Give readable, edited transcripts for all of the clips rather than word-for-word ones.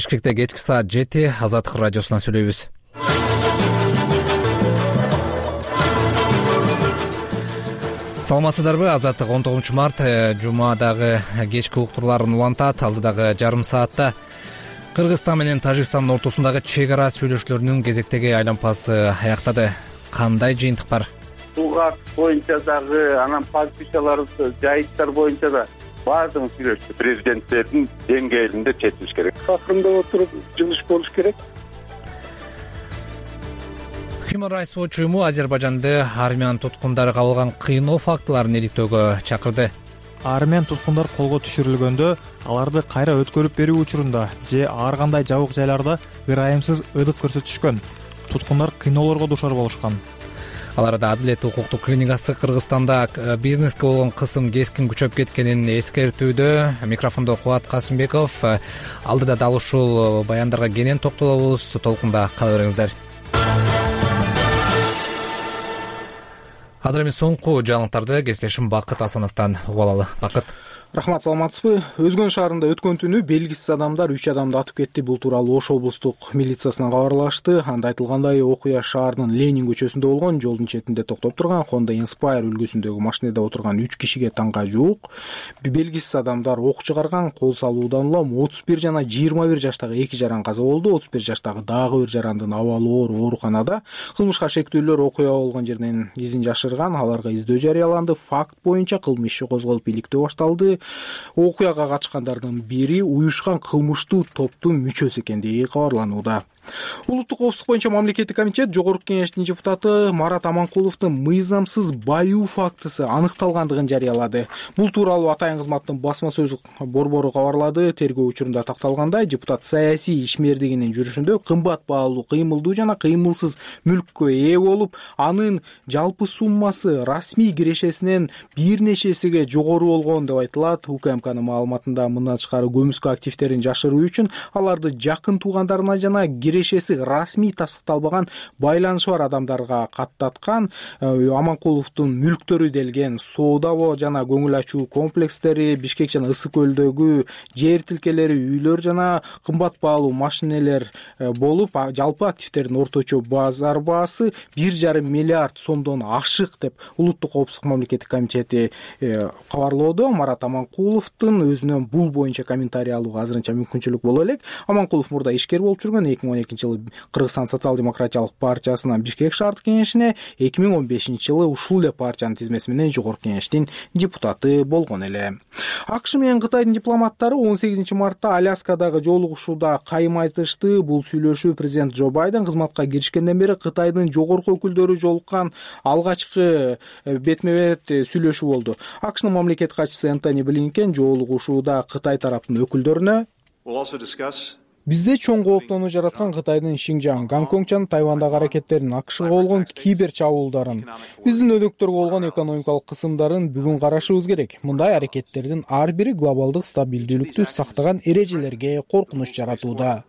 Бишкекте кечки саат 7 Азаттык радиосунан сүйлөйбүз. Саламатсыздарбы? Азаттык 19 март жумадагы кечки уктурларын улантат. Алдыдагы жарым саатта Кыргызстан менен Тажикстандын ортосундагы чек ара сүйлөшүүлөрүнүн кезектеги айланпасы аяктады. Кандай жыйынтык бар? Сууга боюнча дагы, анан позицияларыбыз, жайыттар боюнча да баардыгын сүйлөштү. Президенттердин деңгээлинде чечиш керек. Акырындап отуруп жыгыш болуш керек. Human Rights Watch уюму Азербайжанды армян туткундары кабылган кыйноо фактыларын иликтөөгө чакырды. Армян туткундар колго түшүрүлгөндө аларды кайра өткөрүп берүү учурунда же ар кандай жабык жайларда ырайымсыз ыдык көрсөтүшкөн. Туткундар кыйноолорго душар болушкан. Аларда Адилет укуктук клиникасы Кыргызстанда бизнеске болгон кысым кескин күчөп кеткенин эскертүүдө. Микрофондо Кубат Касымбеков. Алдыда дал ушул баяндарга кенен токтолобуз. Толкунда кала бериңиздер. Азыр эми соңку жаңылыктарды кесиптешим Бакыт Асановдон угуп алалы. Бакыт. Рахмат, саламатсызбы? Өзгөн шаарында өткөн түнү белгисиз адамдар 3 адамды атып кетти. Бул тууралуу Ош облустук милициясынан кабарлашты. Анда айтылгандай, окуя шаардын Ленин көчөсүндө болгон. Жолдун четинде токтоп турган Honda Inspire үлгүсүндөгү машинада отурган 3 кишиге таңга жуук белгисиз адамдар ок чыгарган. Кол салуудан улам 31 жана 21 жаштагы 2 жаран каза болду. 31 жаштагы дагы бир жарандын абалы оор ооруканада. Кылмышка шектүүлөр окуя болгон жерден изин жашырган. Аларга издөө жарыяланды. Факт боюнча кылмыш иши козголуп иликтөө башталды. Окуяга катышкандардын бири уюшкан кылмыштуу топтун мүчөсү экендиги кабарланууда. Улуттук коопсуздук боюнча мамлекеттик комитет Жогорку кеңештин депутаты Марат Аманкуловдун мыйзамсыз баюу фактысы аныкталгандыгын жарыялады. Бул тууралуу Атайын кызматтын басма сөз борбору кабарлады. Тергөө учурунда такталгандай, депутат саясий ишмердигинин жүрүшүндө кымбат баалуу кыймылдуу жана кыймылсыз мүлккө ээ болуп, анын жалпы суммасы расмий кирешесинен бир нечесиге жогору болгон деп айтылат. УКМКнын маалыматында мындан тышкары көмүскө активдерин жашыруу үчүн аларды жакын туугандарына жана кирешеси расмий тастыкталбаган байланышы бар адамдарга каттаткан. Аманкуловдун мүлктөрү делген соода жана көңүл ачуу комплекстери, Бишкек жана Ысык көлдөгү жер тилкелери, үйлөр жана кымбат баалуу машинелер болуп, жалпы активдердин орточо базар баасы 1,5 миллиард сомдон ашык деп Улуттук коопсуздук мамлекеттик комитети кабарлоодо. Марат Аманкуловдун өзүнөн бул боюнча комментарий алууга азырынча мүмкүнчүлүк боло элек. Аманкулов мурда ишкер болуп жүргөн. 2012-жылы Кыргызстан социал-демократиялык партиясынан Бишкек шаардык кеңешине, 2015-жылы ушул эле партиянын тизмеси менен Жогорку кеңештин депутаты болгон эле. АКШ менен Кытайдын дипломаттары 18 мартта Аляскадагы жолугушууда кайым айтышты. Бул сүйлөшүү президент Джо Байден кызматка киришкенден бери Кытайдын жогорку өкүлдөрү жолуккан алгачкы бетме-бет сүйлөшүү болду. АКШнын мамлекет катчысы Энтони Блинкен жолугушууда Кытай тараптын өкүлдөрүнө бизде чоң кооптонуу жараткан Кытайдын Шинжаң, Гонконг жана Тайвандагы аракеттерин, АКШга болгон кибер чабуулдарын, биздин өдөктөргө болгон экономикалык кысымдарын бүгүн карашыбыз керек. Мындай аракеттердин ар бири глобалдык стабилдүүлүктү сактаган эрежелерге коркунуч жаратууда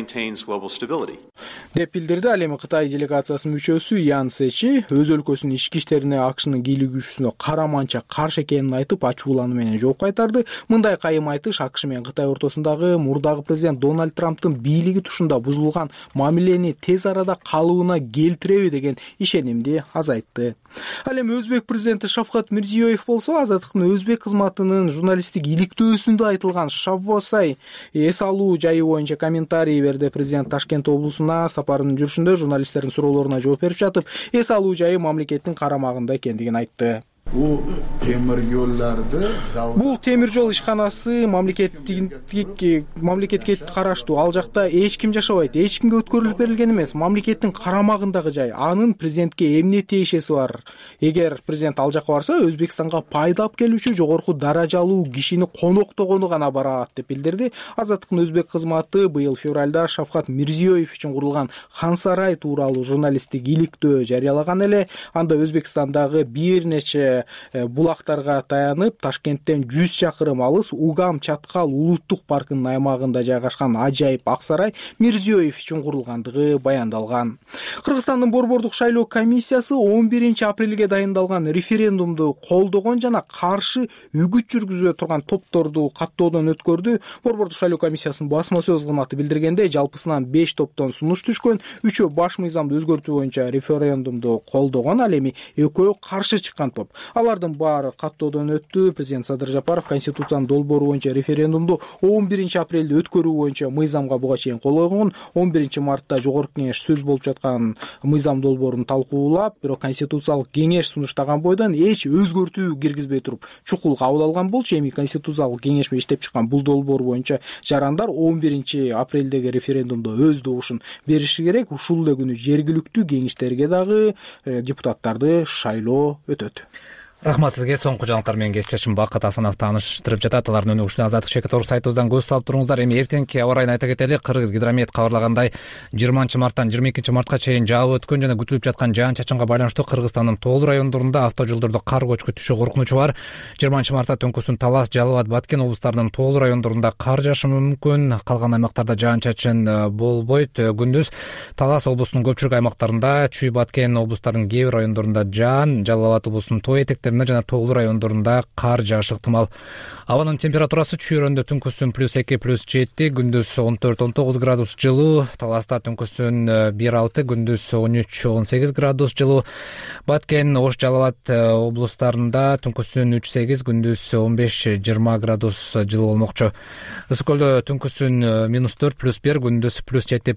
деп билдирди. Ал эми Кытай делегациясынын мүчөсү Ян Сечи өз өлкөсүнүн ички иштерине АКШнын кийлик күчүсүнө караманча каршы экенин айтып, ачуулануу менен жооп кайтарды. Мындай кайым айтыш АКШ менен Кытай ортосундагы мурдагы президент Дональд Трамптын бийлиги тушунда бузулган мамилени тез арада калыбына келтиреби деген ишенимди азайтты. Ал эми Өзбек президенти Шавкат Мирзиёев болсо, Азаттыктын Өзбек кызматынын журналисттик иликтөөсүндө айтылган Шаввосай эс алуу жайы боюнча комментарий берди. Президент Ташкент облусуна сапарынын жүрүшүндө журналисттердин суроолоруна жооп берип жатып, эс алуу жайы мамлекеттин карамагында экендигин айтты. Бул темир жол ишканасы мамлекетке караштуу. Ал жакта эч ким жашабайт, эч кимге өткөрүлүп берилген эмес. Мамлекеттин карамагындагы жай. Анын президентке эмне тиешеси бар? Эгер президент ал жакка барса, Өзбекстанга пайда алып келүүчү жогорку даражалуу кишини коноктогону гана барат деп билдирди. Азаттыктын Өзбек кызматы быйыл февралда Шавкат Мирзиёев үчүн курулган Хан сарай тууралуу журналисттик иликтөө жарыялаган эле. Анда Өзбекстандагы бир нече булактарга таянып Ташкенттен 100 чакырым алыс Угам Чаткал улуттук паркынын аймагында жайгашкан ажайып ак сарай Мирзиёев үчүн курулгандыгы баяндалган. Кыргызстандын Борбордук шайлоо комиссиясы 11-апрелге дайындалган референдумду колдогон жана каршы үгүт жүргүзө турган топторду каттоодон өткөрдү. Борбордук шайлоо комиссиясынын басма сөз кызматы билдиргенде, жалпысынан 5 топтон сунуш түшкөн, 3-өө баш мыйзамды өзгөртүү боюнча референдумду колдогон, ал эми 2-өө каршы чыккан топ. Алардын баары каттоодон өттү. Президент Садыр Жапаров Конституциянын долбоору боюнча референдумду 11-апрелде өткөрүү боюнча мыйзамга буга чейин кол койгон. 11-мартта Жогорку кеңеш сөз болуп жаткан мыйзам долбоорун талкуулап, бирок Конституциялык кеңеш сунуштаган бойдон эч өзгөртүү киргизбей туруп чукул кабыл алган болчу. Эми Конституциялык кеңеш менен иштеп чыккан бул долбоор боюнча жарандар 11-апрелдеги референдумда өз добушун бериши керек. Ушул эле күнү жергиликтүү кеңештерге дагы депутаттарды шайлоо өтөт. Рахмат сизге. Соңку жаңылыктар менен кесиптешим Бакыт Асанов тааныштырып жатат. Алардын өнүгүшүнө Азаттык Чекит Орус сайтыбыздан көз салып туруңуздар. Эми эртеңки аба ырайын айта кетели. Кыргызгидромет кабарлагандай 20-марттан 22-мартка чейин жаап өткөн жана күтүлүп жаткан жаан-чачынга байланыштуу Кыргызстандын тоолуу райондорунда автожолдордо кар көчкү түшүү коркунучу бар. 20-мартта Төңкөсүн, Талас, Жалал абад, Баткен облустарынын тоолуу райондорунда кар жаашы мүмкүн. Калган аймактарда жаан-чачын болбойт. Күндүз Талас облусунун көпчүлүк аймактарында, Чүй, Баткен облустарынын кээ бир райондорунда жаан, Жалал абад облусунун тоо этектеринде жана тоолуу райондорунда кар жаашы ыктымал. Абанын температурасы чүйрөндө Төңкөсүн +2, +7, күндүз 14-19 градус жылуу, Таласта Төңкөсүн 1-6, күндүз 13-18 градус жылуу, Баткен, Ош, Жалал абад облустарында Төңкөсүн 3-8, күндүз 15-20 градус жылуу болмокчу. Ысык көлдө Төңкөсүн -4, +1, күндүз +7,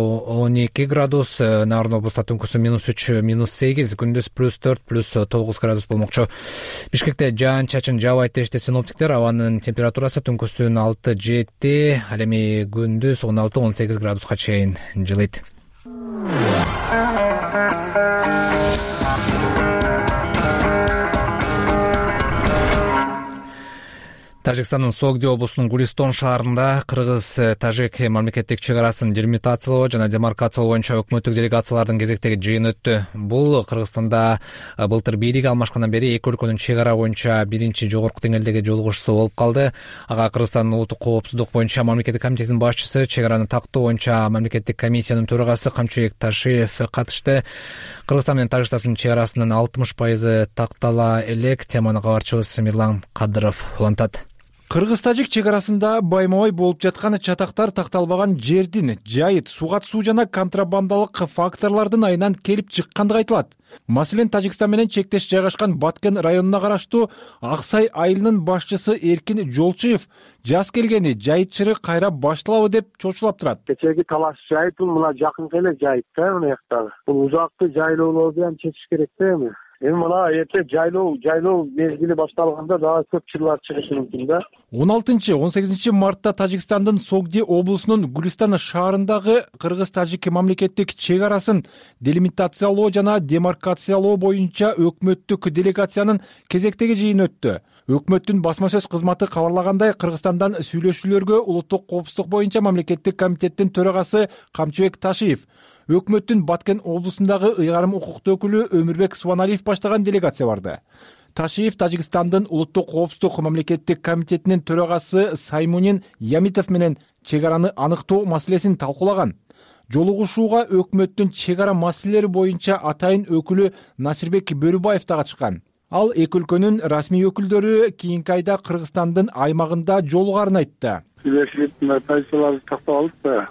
+12 градус, Нарын облусту Төңкөсүн -3, -8, күндүз +4, +9 градус болмокчу. Бишкекте жаан-чачын жаабайт дешти синоптиктер. Абанын температурасы Төңкөсүн 6-7, ал эми күндүз 16-18 градуска чейин жылыйт. Тажикстандын Согди облусунун Гулистон шаарында кыргыз-тажик мамлекеттик чек арасын делимитациялоо жана демаркациялоо боюнча өкмөттүк делегациялардын кезектеги жыйыны өттү. Бул Кыргызстанда былтыр бийлик алмашкандан бери эки өлкөнүн чек ара боюнча биринчи жогорку деңгээлдеги жолугушуусу болуп калды. Ага Кыргызстандын улуттук коопсуздук боюнча мамлекеттик комитетинин башчысы, чек араны тактоо боюнча мамлекеттик комиссиянын төрагасы Камчыбек Ташиев катышты. Кыргызстан менен Тажикстандын чек арасынын 60% тактала элек. Теманы кабарчыбыз Мирлан Кадыров улантат. Кыргыз-тажик чек арасында байма-бай болуп жаткан чатактар такталбаган жердин жайыт, суга суу жана контрабандалык факторлордун айынан келип чыккандыгы айтылат. Маселен, Тажикстан менен чектеш жайгашкан Баткен районуна караштуу Аксай айылынын башчысы Эркин Жолчуев жаз келгени жайыт чыры кайра башталабы деп чочулап турат. Кечеги талаш жайыт бул мына жакынкы эле жайыт да, мына жактагы. Бул узакты жайлоолорду ham чечиш керек да эми. Эми мына эрте жайлоо мезгили башталганда дагы көп чырлар чыгышы мүмкүн да. 16-18 мартта Тажикстандын Согди облусунун Гулистан шаарындагы кыргыз-тажик мамлекеттик чек арасын делимитациялоо жана демаркациялоо боюнча өкмөттүк делегациянын кезектеги жыйыны өттү. Өкмөттүн басма сөз кызматы кабарлагандай, Кыргызстандан сүйлөшүүлөргө улуттук коопсуздук боюнча мамлекеттик комитеттин төрагасы Камчыбек Ташиев, өкмөттүн Баткен облусундагы ыйгарым укуктуу өкүлү Өмүрбек Субаналиев баштаган делегация барды. Ташиев Тажикстандын улуттук коопсуздук мамлекеттик комитетинин төрагасы Саймунин Ямитов менен чек араны аныктоо маселесин талкуулаган. Жолугушууга өкмөттүн чек ара маселелери боюнча атайын өкүлү Насирбек Бөрүбаев да катышкан. Ал эки өлкөнүн расмий өкүлдөрү кийинки айда Кыргызстандын аймагында жолугарын айтты. Сүйлөшүүлөрдүн позицияларды тактап алдык да.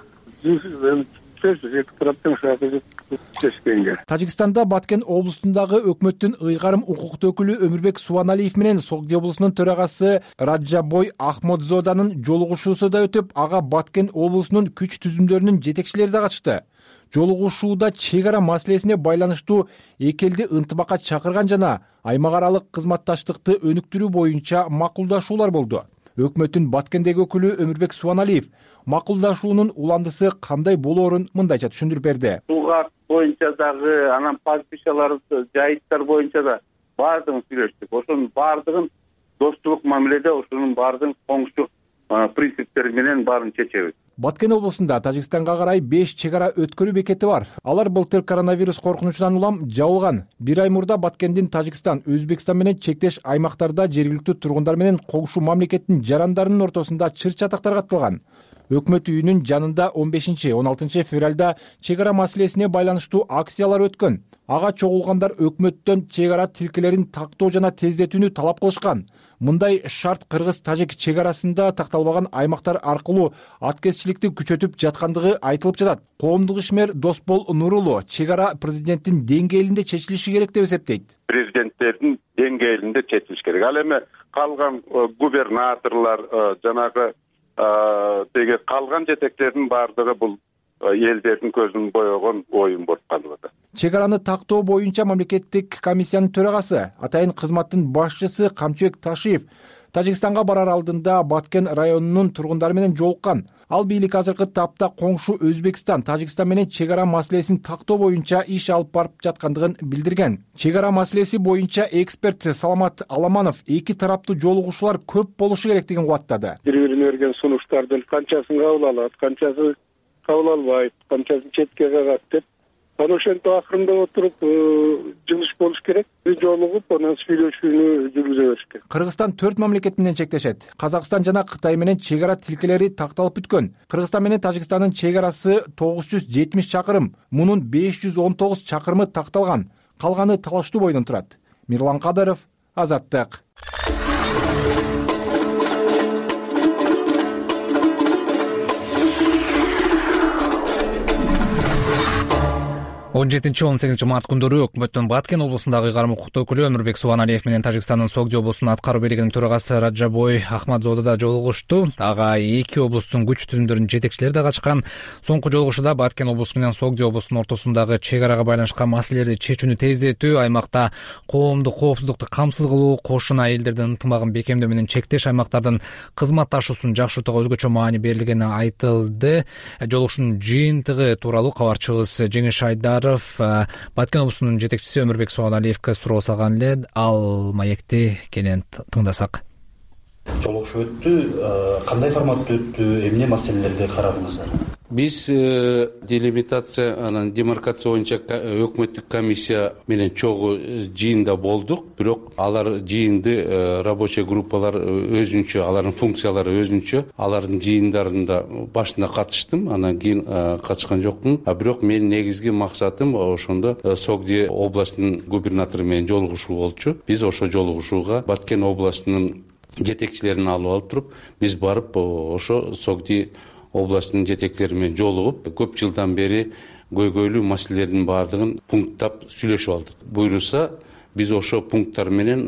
Тажикстанда Баткен облусундагы өкмөттүн ыйгарым укуктуу өкүлү Өмүрбек Субаналиев менен Согди облусунун төрагасы Раджабой Ахмодзоданын жолугушуусу да өтүп, ага Баткен облусунун күч түзүмдөрүнүн жетекчилери да катышты. Жолугушууда чек ара маселесине байланыштуу эки элди ынтымакка чакырган жана аймак аралык кызматташтыкты өнүктүрүү боюнча макулдашуулар болду. Өкмөттүн Баткендеги өкүлү Өмүрбек Субаналиев макулдашуунун уландысы кандай болоорун мындайча түшүндүрүп берди. Суга боюнча дагы, анан подписчалар жайыттар боюнча да баардыгын сүйлөштүк. Ошонун баардыгын достук мамиледе, ошонун баардыгын коңшу принциптери менен баарын чечебиз. Баткен облусунда Тажикстанга карай 5 чек ара өткөрүү бекети бар. Алар былтыр коронавирус коркунучунан улам жабылган. Бир ай мурда Баткендин Тажикстан, Өзбекстан менен чектеш аймактарда жергиликтүү тургундар менен когушуу мамлекеттин жарандарынын ортосунда чыр-чатактар катталган. Өкмөт үйүнүн жанында 15-16 февралда чек ара маселесине байланыштуу акциялар өткөн. Ага чогулгандар өкмөттөн чек ара тилкелерин тактоо жана тездетүүнү талап кылышкан. Мындай шарт кыргыз-тажик чек арасында такталбаган аймактар аркылуу аткезчиликти күчөтүп жаткандыгы айтылып жатат. Коомдук ишмер Досбол Нурулу чек ара президенттин деңгээлинде чечилиши керек деп эсептейт. Президенттердин деңгээлинде чечилиш керек. Ал эми калган губернаторлор жанагы деги калган жетекчилердин баардыгы бул элдердин көзүн боёгон оюн болуп калып атат. Чек араны тактоо боюнча мамлекеттик комиссиянын төрагасы, атайын кызматтын башчысы Камчыбек Ташиев Тажикстанга барар алдында Баткен районунун тургундары менен жолуккан. Ал бийлик азыркы тапта коңшу Өзбекстан, Тажикстан менен чек ара маселесин тактоо боюнча иш алып барып жаткандыгын билдирген. Чек ара маселеси боюнча эксперт Саламат Аламанов эки тараптуу жолугушуулар көп болушу керектигин кубаттады. Бири-бирине берген сунуштардын канчасын кабыл алат, канчасы кабыл албайт, канчасын четке кагат деп анан ошентип акырында отуруп жылыш болуш керек. Жолугуп анан сүйлөшүүнү жүргүзө бериш керек. Кыргызстан 4 мамлекет менен чектешет. Казакстан жана Кытай менен чек ара тилкелери такталып бүткөн. Кыргызстан менен Тажикстандын чек арасы 970 чакырым. Мунун 519 чакырымы такталган. Калганы талаштуу бойдон турат. Мирлан Кадыров, Азаттык. 17-18 март күндөрү өкмөттүн Баткен облусундагы ыйгарым укуктуу өкүлү Өмүрбек Субаналиев менен Тажикстандын Согди облусунун аткаруу бийлигинин төрагасы Раджабой Ахмадзодо да жолугушту. Ага эки облустун күч түзүмдөрүнүн жетекчилери да катышкан. Соңку жолугушууда Баткен облусу менен Согди облусунун ортосундагы чек арага байланышкан маселелерди чечүүнү тездетүү, аймакта коомдук коопсуздукту камсыз кылуу, кошуна элдердин ынтымагын бекемдөө менен чектеш аймактардын кызматташуусун жакшыртууга өзгөчө маани берилгени айтылды. Жолугушуунун жыйынтыгы тууралуу кабарчыбыз Жеңиш Айдар Баткен облусунун жетекчиси Өмүрбек Субаналиевке суроо салган эле. Ал маекти кенен тыңдасак. Жолугушуу өттү, кандай форматта өттү, эмне маселелерди карадыңыздар? Биз делимитация анан демаркация боюнча өкмөттүк комиссия менен чогуу жыйында болдук, бирок алар жыйынды рабочий группалар өзүнчө, алардын функциялары өзүнчө, алардын жыйындарында башында катыштым, анан кийин катышкан жокмун. Бирок менин негизги максатым ошондо Согди областынын губернатору менен жолугушуу болчу. Биз ошо жолугушууга Баткен областынын жетекчилерин алып туруп, биз барып ошо Согди областынын жетекчилери менен жолугуп, көп жылдан бери көйгөйлүү маселелердин баардыгын пункттап сүйлөшүп алдык. Буйруса, биз ошо пункттар менен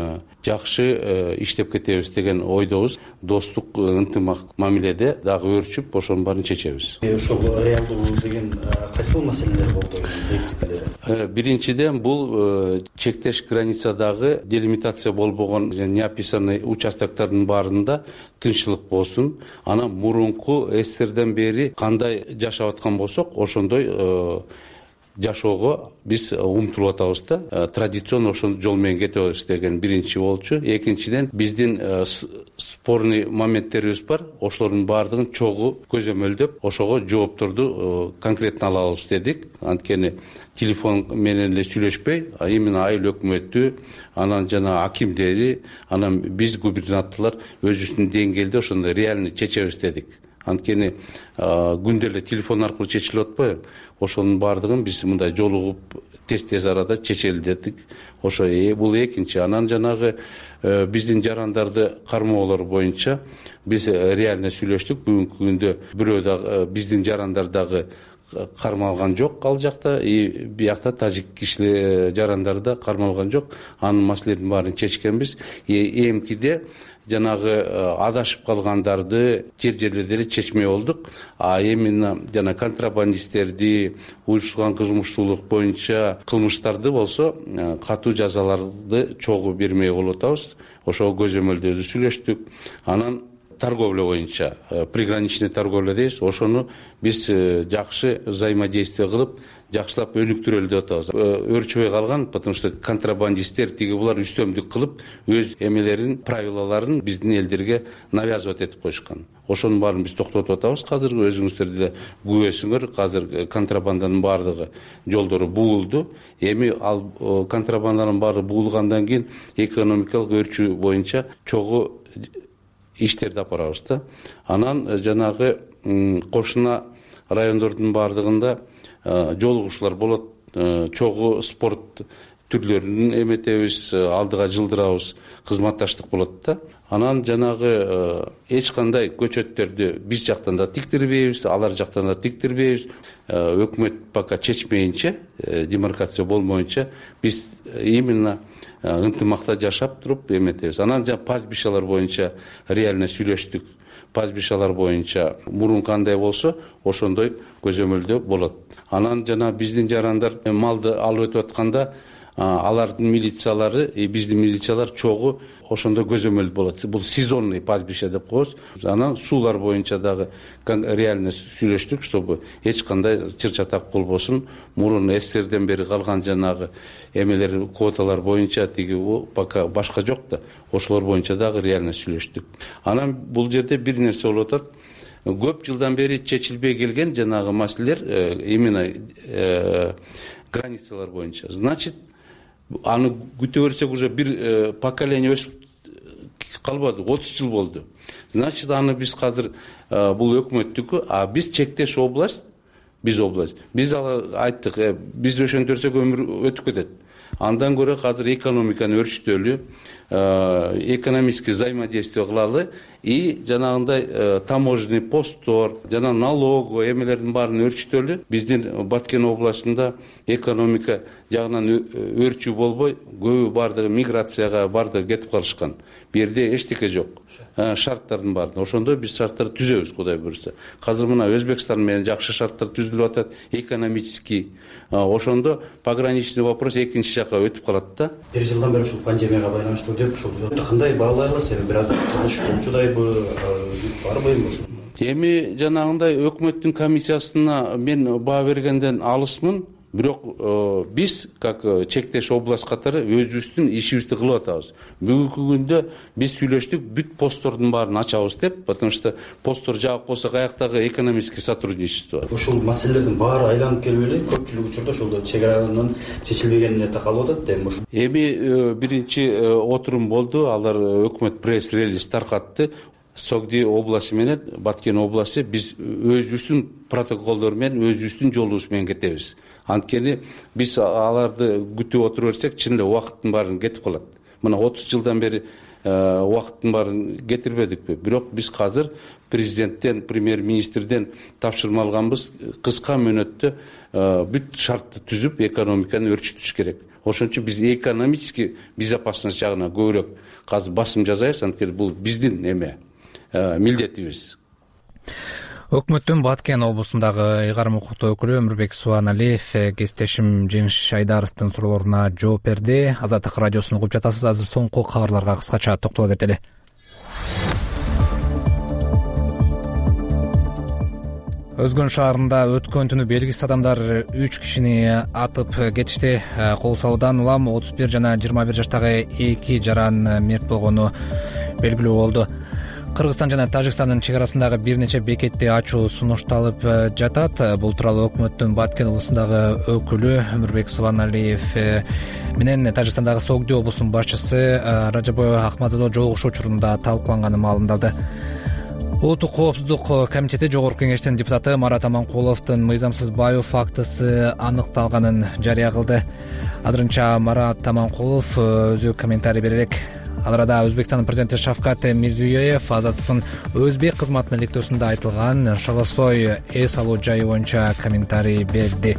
жакшы иштеп кетебиз деген ойдобуз. Достук ынтымак мамиледе дагы өрчүп, ошонун баарын чечебиз. Ошол реалдуу деген кайсыл маселелер болду? Биринчиден бул чектеш границадагы делимитация болбогон неописанный участоктордун баарында тынччылык болсун. Анан мурунку эстерден бери кандай жашап аткан болсок, ошондой жашоого биз умтулуп атабыз да. Традиционно ошол жол менен кетебиз деген биринчи болчу. Экинчиден биздин спорный моменттерибиз бар. Ошолордун баардыгын чогуу көзөмөлдөп, ошого жоопторду конкретно алабыз дедик. Анткени телефон менен эле сүйлөшпөй, именно айыл өкмөтү, анан жана акимдери, анан биз губернаторлор өзүбүздүн деңгээлде ошондой реальный чечебиз дедик. Анткени күндө эле телефон аркылуу чечилип атпайбы? Ошонун баардыгын биз мындай жолугуп тез арада чечели дедик. Ошо бул экинчи. Анан жанагы биздин жарандарды кармоолор боюнча биз реально сүйлөштүк. Бүгүнкү күндө бирөө дагы биздин жарандар дагы кармалган жок ал жакта, биякта тажик кишилер жарандар да кармалган жок. Анын маселелердин баарын чечкенбиз. Эмкиде жанагы адашып калгандарды жерлерде чечмей болдук. Именно жана контрабандисттерди, уюштурулган кылмыштуулук боюнча кылмыштарды болсо катуу жазаларды чогуу бермей болуп атабыз. Ошого көзөмөлдөөдү сүйлөштүк. Анан торговля боюнча приграничный торговля дейбиз, ошону биз жакшы взаимодействие кылып жакшылап өнүктүрөлү деп атабыз. Өрчүбөй калган, потому что контрабандисттер тиги булар үстөмдүк кылып өз эмелерин, правилаларын биздин элдерге навязывать этип коюшкан. Ошонун баарын биз токтотуп атабыз. Азыр өзүңүздөр деле күбөсүңөр, азыр контрабанданын баардыгы жолдору буулду. Эми ал контрабанданын баары буулгандан кийин экономикалык өрчүү боюнча чогуу иштерди апарабыз да. Анан жанагы кошуна райондордун баардыгында жолугушуулар болот, чогуу спорт түрлөрүн эметебиз, алдыга жылдырабыз, кызматташтык болот да. Анан жанагы эч кандай көчөттөрдү биз жактан да тиктирбейбиз, алар жактан да тиктирбейбиз. Өкмөт пока чечмейинче, демаркация болмоюнча биз именно ынтымакта жашап туруп эметебиз. Анан пастбищалар боюнча реально сүйлөштүк. Пастбищалар боюнча мурун кандай болсо, ошондой көзөмөлдө болот. Анан жана биздин жарандар малды алып өтүп атканда алардын милициялары, биздин милициялар чогуу ошондо көзөмөл болот. Бул сезонный пастбище деп коебуз. Анан суулар боюнча дагы реально сүйлөштүк, чтобы эч кандай чыр-чатак болбосун. Мурун СССРден бери калган жанагы эмелер, квоталар боюнча тиги пока башка жок да. Ошолор боюнча дагы реально сүйлөштүк. Анан бул жерде бир нерсе болуп атат. Көп жылдан бери чечилбей келген жанагы маселелер именно границалар боюнча. Значит, аны күтө берсек уже бир поколение өсүп калбады, 30 жыл болду. Значит, аны биз азыр бул өкмөттүкү, а биз чектеш область, биз область. Биз айттык, биз ошентөрсөк өмүр өтүп кетет. Андан көрө азыр экономиканы өрчүтөлү, экономический взаимодействие кылалы и жанагындай таможенный посттор, жана налог эмелердин баарын өрчүтөлү. Биздин Баткен областында экономика жагынан өрчүү болбой, көбү бардыгы миграцияга бардыгы кетип калышкан. Бу жерде эчтеке жок. Шарттардын баарын. Ошондо биз шарттарды түзөбүз, Кудай буйрса. Азыр мына Өзбекстан менен жакшы шарттар түзүлүп атат, экономический. Ошондо пограничный вопрос экинчи жакка өтүп калат да. Бир жылдан бери ушул пандемияга байланыштуу деп ушул кандай баалай аласыз? Бир аз жылыш болчудайбы, барбайбы ушул? Эми жанагындай өкмөттүн комиссиясына мен баа бергенден алысмын. Бирок биз как чектеш область катары өзүбүздүн ишибизди кылып атабыз. Бүгүнкү күндө биз сүйлөштүк, бүт посттордун баарын ачабыз деп, потому что посттор жабык болсо каяктагы экономический сотрудничество. Ушул маселелердин баары айланып келип эле көпчүлүк учурда ошол чегаранын чечилбегенине такалып атат дейм. Эми биринчи отурум болду, алар өкмөт пресс-релиз таркатты. Согди областы менен Баткен областы биз өзүбүздүн протоколдор менен, өзүбүздүн жолубуз менен кетебиз. Анткени биз аларды күтүп отура берсек, чынында убакыттын баарын кетип калат. Мына 30 жылдан бери убакыттын баарын кетирбедикпи? Бирок биз азыр президенттен, премьер-министрден тапшырма алганбыз, кыска мөөнөттө бүт шартты түзүп, экономиканы өрчүтүш керек. Ошон үчүн биз экономический безопасность жагына көбүрөөк азыр басым жасайбыз, анткени бул биздин милдетибиз. Өкмөттүн Баткен облусундагы ыйгарым укуктуу өкүлү Өмүрбек Субаналиев кесиптешим Жеңиш Шайдаровдун суроолоруна жооп берди. Азаттык радиосун угуп жатасыз. Азыр соңку кабарларга кыскача токтоло кетели. Өзгөн шаарында өткөн түнү белгисиз адамдар 3 кишини атып кетишти. Кол салуудан улам 31 жана 21 жаштагы 2 жаран мерт болгону белгилүү болду. Кыргызстан жана Тажикстандын чек арасындагы бир нече бекетти ачуу сунушталып жатат. Бул тууралуу өкмөттүн Баткен облусундагы өкүлү Өмүрбек Субаналиев менен Тажикстандагы Согди облусунун башчысы Ражабой Ахмадзадо жолугушуу учурунда талкууланганы маалымдалды. Улуттук коопсуздук комитети Жогорку кеңештин депутаты Марат Аманкуловдун мыйзамсыз баайоо фактысы аныкталганын жарыя кылды. Азырынча Марат Аманкулов өзү комментарий бере элек. Ал арада Өзбекстандын президенти Шавкат Мирзиёев Азаттыктын Өзбек кызматынын иликтөөсүндө айтылган Шаласой эс алуу жайы боюнча комментарий берди.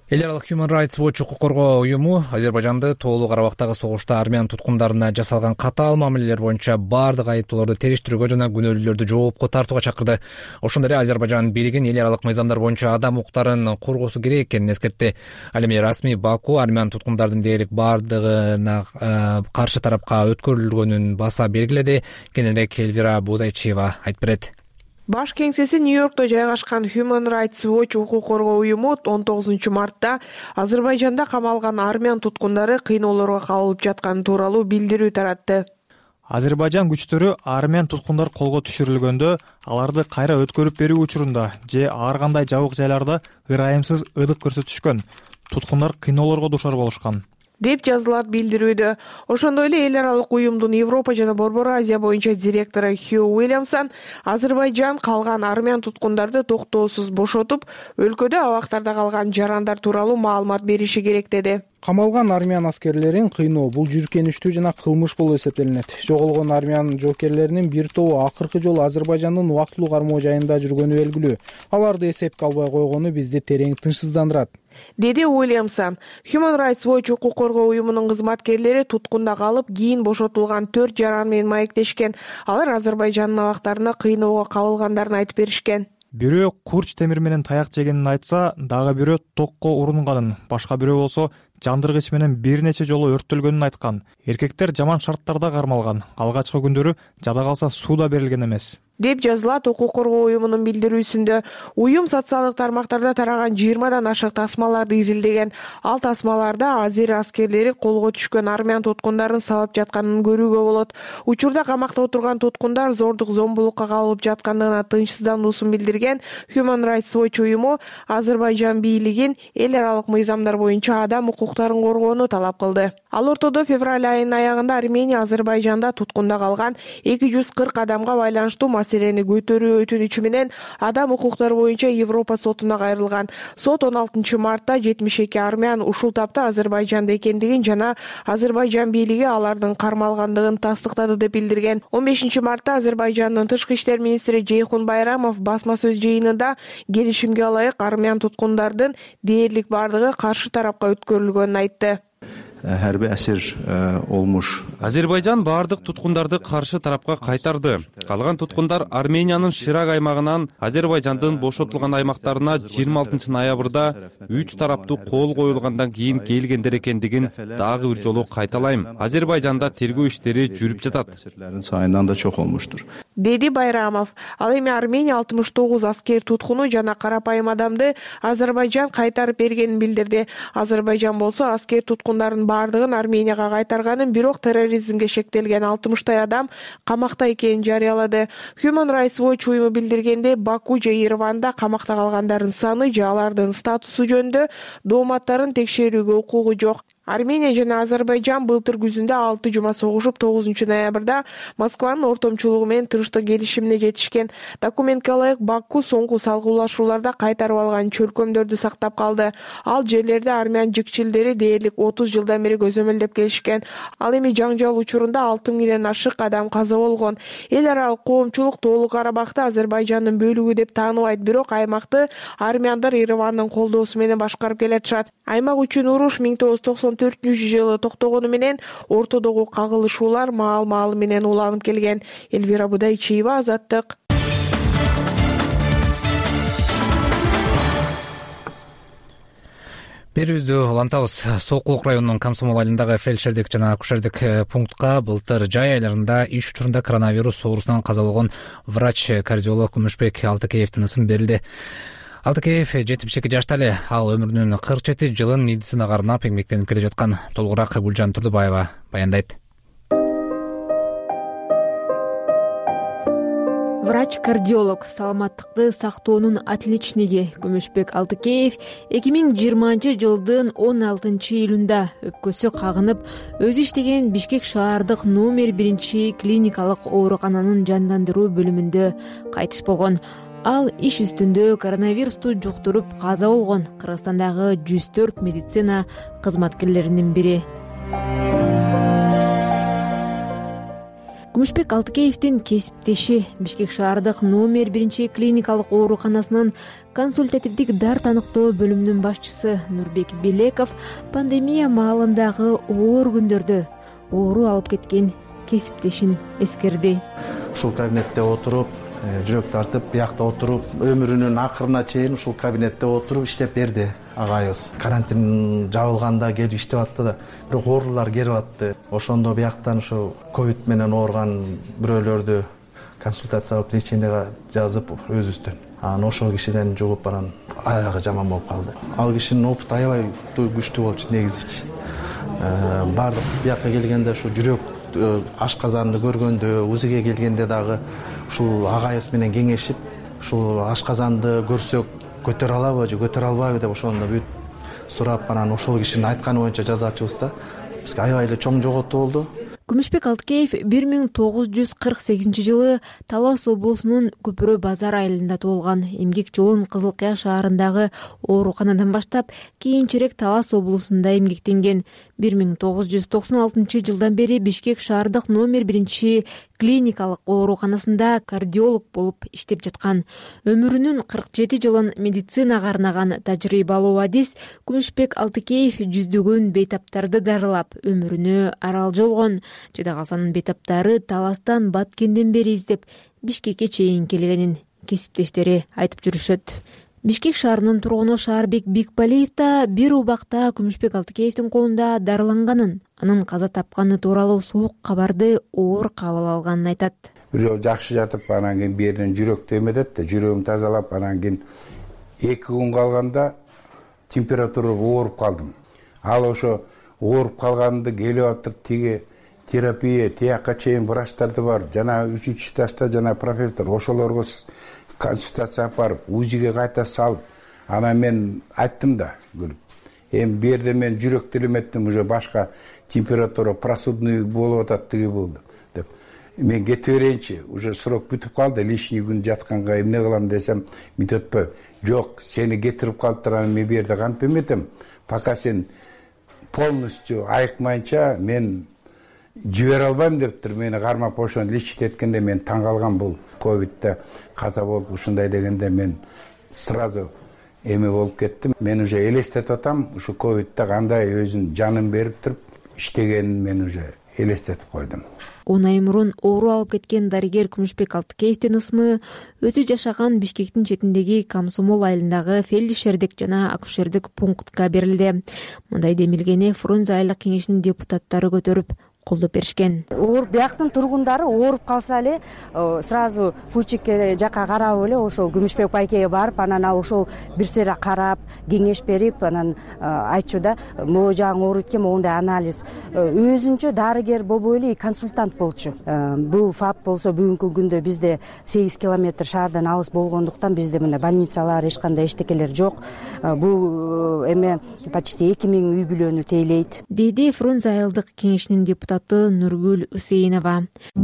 Эл аралык Human Rights Watch укук коргоо уюму Азербайжанды Тоолуу Карабактагы согушта армян туткундарына жасалган катаал мамилелер боюнча баардык айыптоолорду териштирүүгө жана күнөөлүүлөрдү жоопко тартууга чакырды. Ошондой эле Азербайжан бийлигин эл аралык мыйзамдар боюнча адам укуктарын коргоосу керек экенин эскертти. Ал эми расмий Баку армян туткундардын дээрлик баардыгына каршы тарапка өткөрүлгөнүн баса белгиледи. Кененирээк Элвира Будайчиева айтып берет. Баш кеңсеси Нью-Йоркто жайгашкан Human Rights Watch укук коргоо уюму 19-мартта Азербайжанда камалган армян туткундары кыйноолорго кабылып жатканы тууралуу билдирүү таратты. Азербайжан күчтөрү армян туткундар колго түшүрүлгөндө аларды кайра өткөрүп берүү учурунда же ар кандай жабык жайларда ырайымсыз ыдык көрсөтүшкөн. Туткундар кыйноолорго душар болушкан деп жазылат билдирүүдө. Ошондой эле эл аралык уюмдун Европа жана Борбор Азия боюнча директору Хью Уильямсон Азербайжан калган армян туткундарды токтоосуз бошотуп, өлкөдө абактарда калган жарандар тууралуу маалымат бериши керек деди. Камалган армян аскерлерин кыйноо бул жүркөнүчтүү жана кылмыш болуп эсептелинет. Жоголгон армян жоокерлеринин бир тобу акыркы жолу Азербайжандын убактылуу кармоо жайында жүргөнү белгилүү. Аларды эсепке албай койгону бизди терең тынчсыздандырат, деди Уильямсон. Human Rights Watch укук коргоо уюмунун кызматкерлери туткунда калып, кийин бошотулган 4 жаран менен маектешкен. Алар Азербайжандын абактарына кыйноого кабылгандарын айтып беришкен. Бирөө курч темир менен таяк жегенин айтса, дагы бирөө токко урунганын, башка бирөө болсо жандыргыч менен бир нече жолу өрттөлгөнүн айткан. Эркектер жаман шарттарда кармалган. Алгачкы күндөрү жада калса суу да берилген эмес, деп жазылат укук коргоо уюмунун билдирүүсүндө. Уюм социалдык тармактарда тараган 20дан ашык тасмаларды изилдеген. Ал тасмаларда азери аскерлери колго түшкөн армян туткундарын сабап жатканын көрүүгө болот. Учурда камакта отурган туткундар зордук зомбулукка кабылып жаткандыгына тынчсыздануусун билдирген Human Rights Watch уюму Азербайжан бийлигин эл аралык мыйзамдар боюнча адам укуктарын коргоону талап кылды. Ал ортодо февраль айынын аягында Армения Азербайжанда туткунда калган 240 адамга байланыштуу маселени көтөрүү өтүнүчү менен адам укуктары боюнча Европа сотуна кайрылган. Сот 16-мартта 72 армян ушул тапта Азербайжанда экендигин жана Азербайжан бийлиги алардын кармалгандыгын тастыктады деп билдирген. 15-мартта Азербайжандын тышкы иштер министри Жейхун Байрамов басма сөз жыйынында келишимге ылайык армян туткундардын дээрлик бардыгы каршы тарапка өткөрүлгөнүн айтты. Hərbi əsir olmuş. Азербайжан бардык туткундарды каршы тарапка кайтарды. Калган туткундар Армениянын Ширак аймагынан Азербайжандын бошотулган аймактарына 26 ноябрда 3 тараптуу кол коюлгандан кийин келгендер экендигин дагы бир жолу кайталайм. Азербайжанда тергөө иштери жүрүп жатат. Sayından da çok olmuştur, деди Байрамов. Ал эми Армения 69 аскер туткуну жана карапайым адамды Азербайжан кайтарып бергенин билдирди. Азербайжан болсо аскер туткундарын бардыгын Арменияга кайтарганын, бирок терроризмге шектелген 60 адам камакта экенин жарыялады. Human Rights Watch уюму билдиргенде, Баку же Ереванда камакта калгандардын саны же алардын статусу жөнүндө дооматтарын текшерүүгө укугу жок. Армения жана Азербайжан былтыр күзүндө 6 жума согушуп, 9 ноябрда Москванын ортомчулугу менен тынчтык келишимине жетишкен. Документке ылайык Баку соңку салгылашууларда кайтарып алган чөлкөмдөрдү сактап калды. Ал жерлерде армян жикчилдери дээрлик 30 жылдан бери көзөмөлдөп келишкен. Ал эми жаңжал учурунда 6000ден ашык адам каза болгон. Эл аралык коомчулук Тоолуу Карабакты Азербайжандын бөлүгү деп тааныбайт, бирок аймакты армяндар Еревандын колдоосу менен башкарып келатышат. Аймак үчүн уруш 1994-жылы токтогону менен ортодогу кагылышуулар маал-маалы менен уланып келген. Элвира Будайчиева, Азаттык. Берүүбүздү улантабыз. Сокулук районунун Комсомол айылындагы фельдшердик жана акушердик пунктка былтыр жай айларында иш учурунда коронавирус оорусунан каза болгон врач-кардиолог Күмүшбек Алтыкеевдин ысымы берилди. Алтыкеев 72 жашта эле. Ал өмүрүнүн 47 жылын медицинага арнап эмгектенип келе жаткан. Толугураак Гүлжан Турдубаева баяндайт. Врач-кардиолог, саламаттыкты сактоонун отличниги Күмүшбек Алтыкеев 2020-жылдын 16-июлунда өпкөсү кагынып, өзү иштеген Бишкек шаардык номер 1-клиникалык оорукананын жандандыруу бөлүмүндө кайтыш болгон. Ал иш үстүндө коронавирусту жуктуруп каза болгон Кыргызстандагы 104 медицина кызматкерлеринин бири. Күмүшбек Алтыкеевдин кесиптеши Бишкек шаардык номер 1 клиникалык ооруканасынын консультативдик дар таныктоо бөлүмүнүн башчысы Нурбек Белеков пандемия маалындагы оор күндөрдө оору алып кеткен кесиптешин эскерди. Ушул кабинетте отуруп, жүрөк тартып, биякта отуруп, өмүрүнүн акырына чейин ушул кабинетте отуруп иштеп берди агайыбыз. Карантин жабылганда келип иштеп атты да, бирок оорулар келип атты. Ошондо бияктан ушу ковид менен ооруган бирөөлөрдү консультация кылып леченияга жазып өзүбүздөн. Анан ошол кишиден жугуп анан аягы жаман болуп калды. Ал кишинин опыту аябай күчтүү болчу негизичи. Бардык биякка келгенде ушу жүрөк ашказанды көргөндө, УЗИге келгенде дагы ушул агайыбыз менен кеңешип, ушул ашказанды көрсөк көтөрө алабы же көтөрө албайбы деп ошондо бүт сурап, анан ошол кишинин айтканы боюнча жазачыбыз да. Бизге аябай эле чоң жоготуу болду. Күмүшбек Алтыкеев 1948 жылы Талас облусунун Көпүрө базар айылында туулган. Эмгек жолун Кызыл Кыя шаарындагы ооруканадан баштап, кийинчерээк Талас облусунда эмгектенген. 1996 жылдан бери Бишкек шаардык номер 1 клиникалык ооруканасында кардиолог болуп иштеп жаткан. Өмүрүнүн 47 жылын медицинага арнаган тажрыйбалуу адис Күмүшбек Алтыкеев жүздөгөн бейтаптарды дарылап, өмүрүнө арал жолгон. Жада калсанын бейтаптары Таластан Баткенден бери издеп Бишкекке чейин келгенин кесиптештери айтып жүрүшөт. Бишкек шаарынын тургуну Шаарбек Бикбалиев да бир убакта Күмүшбек Алтыкеевдин колунда дарыланганын, анын каза тапканы тууралуу суук кабарды оор кабыл алганын айтат. Бир жолу жакшы жатып, анан кийин берден жүрөктү эметет да, жүрөгүм тазалап, анан кийин 2 күн калганда температура ооруп калдым. Ал ошо ооруп калганымды келип атып, тиги терапия, тияка чейин врачтарды бар, жана 3 этажда жана профессор, ошолорго консультация барып, УЗИге кайта салып, анан мен айттым да, эми берде мен жүрөктү элеметтим, уже башка температура, простудный болуп атат, тиги болду деп. Мен кете берейинчи, уже срок бүтүп калды, лишний күн жатканга эмне кылам десем, митөтпөй. Жок, сени кетирип калыптыр, анан мен берде кантип эметем, пока сен полностью айыкмайынча мен жибере албайм дептир. Мени кармап ошону лечить эткенде мен таң калган, бул ковидте каза болуп ушундай дегенде мен сразу эме болуп кеттим. Мен уже элестетип атам, ушу ковидте кандай өзүнүн жанын берип туруп иштегенин мен уже элестетип койдум. 10 ай мурун оору алып кеткен дарыгер Күмүшбек Алтыкеевдин ысмы өзү жашаган Бишкектин четиндеги Комсомол айылындагы фельдшердик жана акушердик пунктка берилди. Мындай демилгени Фрунзе айылдык кеңешинин депутаттары көтөрүп колдоп беришкен. Бияктын тургундары ооруп калса эле сразу Фучикке жака карап эле ошол Күмүшбек байкеге барып, анан ал ошол бир сыйра карап, кеңеш берип, анан айтчу да, могу жагың ооруйт экен, моундай анализ. Өзүнчө дарыгер болбой эле консультант болчу. Бул ФАП болсо бүгүнкү күндө бизде 8 километр шаардан алыс болгондуктан бизде мына больницалар, эч кандай эчтекелер жок. Бул эме почти 2000 үй бүлөнү тейлейт, деди Фрунзе айылдык кеңешинин депутаты Нургүл Усейнова.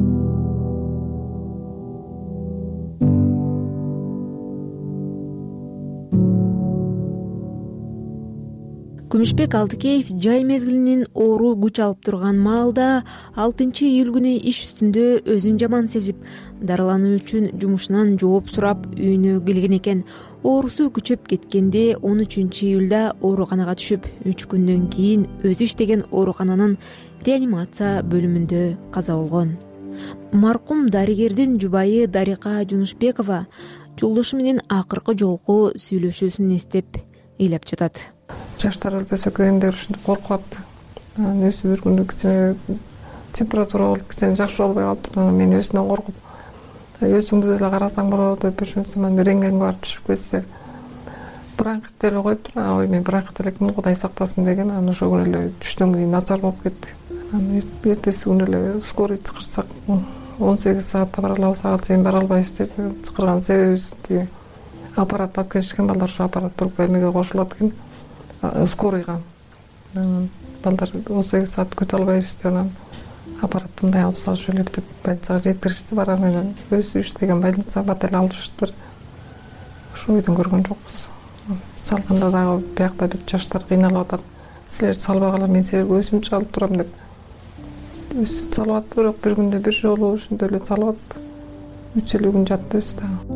Күмүшбек Алтыкеев жай мезгилинин оору күч алып турган маалда 6 июль күнү иш үстүндө өзүн жаман сезип, дарылануу үчүн жумушунан жооп сурап үйүнө келген экен. Оорусу күчөп кеткенде 13 июлда ооруканага түшүп, 3 күндөн кийин өзү иштеген оорукананын реанимация бөлүмүндө каза болгон. Маркум дарыгердин жубайы Дарика Жунушбекова жолдошу менен акыркы жолку сүйлөшүүсүн эстеп ыйлап жатат. Жаштар өлбөсө көгөндөр ушинтип коркуп атты. Өзү бир күндү кичине температура болуп, кичине жакшы болбой калыптыр. Мен өзүнөн коркуп, өзүңдү деле карасаң болот деп ошентсем, анда рентгенге барып түшүп кетсе, бронхит деле коюптур. Ой, мен бронхит элекмин, Кудай сактасын деген. Анан ошол күнү эле түштөн кийин начар болуп кетти. Анан эртеси күнү эле скорый чакырсак, 18 саатта бара алабыз, саат чейин бара албайбыз деп чакырган себебибиз тиги аппарат алып келишкен. Балдар ошо аппарат туруп эмеге кошулат экен, скорыйга. Балдар 18 саат күтө албайбыз деп анан аппараттан мындай алып салыш элек деп больницага жеткиришти. Барар менен өзү иштеген больница бат эле алышыптыр. Ошол үйдөн көргөн жокпуз. Салганда дагы биякта бүт жаштар кыйналып атат. Силер салбагыла, мен силерге өзүм чалып турам деп. өсүп салып атты, бирок бир күндө бир жолу ушундай эле салып атты. 3-50 күн жатты өзү дагы.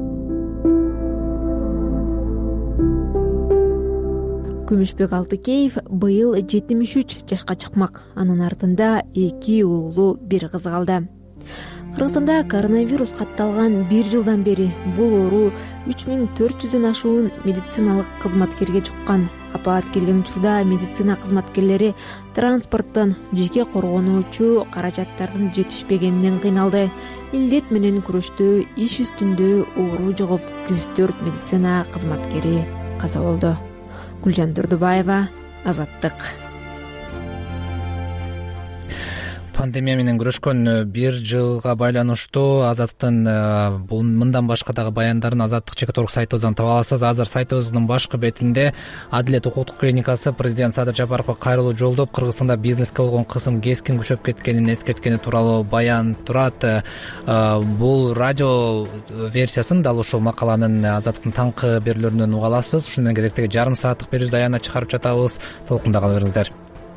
Күмүшбек Алтыкеев быйыл 73 жашка чыкмак. Анын артында 2 уулу, 1 кызы калды. Кыргызстанда коронавирус катталган 1 жылдан бери бул оору 3400дөн ашуун медициналык кызматкерге жуккан. Апаат келген учурда медицина кызматкерлери транспорттон, жеке коргонуучу каражаттардын жетишпегенинен кыйналды. Илдет менен күрөштө иш үстүндө оору жугуп 104 медицина кызматкери каза болду. Гүлжан Турдубаева, Азаттык. Пандемия менен күрөшкөн 1 жылга байланыштуу Азаттыктын мындан башка дагы баяндарын Азаттык.org сайтыбыздан таба аласыз. Азыр сайтыбыздын башкы бетинде Адилет укуктук клиникасы президент Садыр Жапаровго кайрылуу жолдоп, Кыргызстанда бизнеске болгон кысым кескин күчөп кеткенин эскерткени тууралуу баян турат. Бул радио версиясын дал ушул макаланын Азаттыктын таңкы берүүлөрүнөн уга аласыз. Ушуну менен кезектеги жарым сааттык берүүбүздү аягына чыгарып жатабыз. Толкунда кала бериңиздер.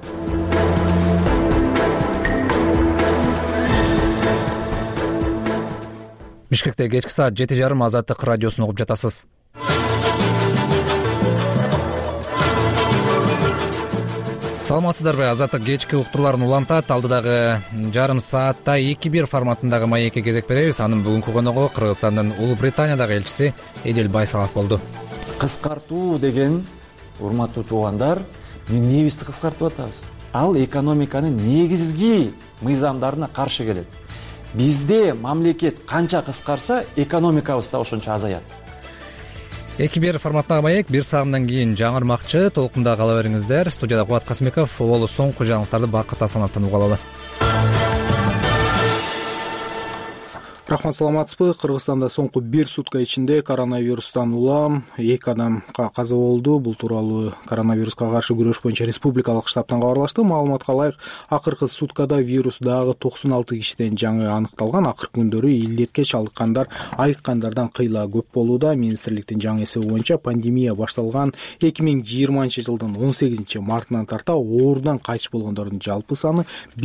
Бишкекте кечки саат 7:30 Азаттык радиосун угуп жатасыз. Саламатсыздарбы? Азаттык кечки уктурларын улантат. Алдыдагы жарым саатта 2-1 форматындагы маекке кезек беребиз. Анын бүгүнкү коногу Кыргызстандын Улуу Британиядагы элчиси Эдил Байсалов болду. Кыскартуу деген, урматтуу туугандар, эмнебизди кыскартып атабыз? Ал экономиканын негизги мыйзамдарына каршы келет. Бизде мамлекет канча кыскарса, экономикабыз да ошончо азаят. 2-1 форматындагы маек 1 саамдан кийин жаңырмакчы. Толкунда кала бериңиздер. Студияда Кубат Касымбеков, Олу соңку жаңылыктарды Бакыт Асановдон уга алалы. Рахмат, саламатсызбы? Кыргызстанда соңку 1 сутка ичинде коронавирустан улам 2 адамга каза болду. Бул тууралуу коронавируска каршы күрөш боюнча республикалык штабтан кабарлашты. Маалыматка ылайык, акыркы суткада вирус дагы 96 кишиден жаңы аныкталган. Акыркы күндөрү илдетке чалдыккандар айыккандардан кыйла көп болууда. Министрликтин жаңы эсеби боюнча пандемия башталган 2020 жылдын 18 мартынан тарта оорудан кайтыш болгондордун жалпы саны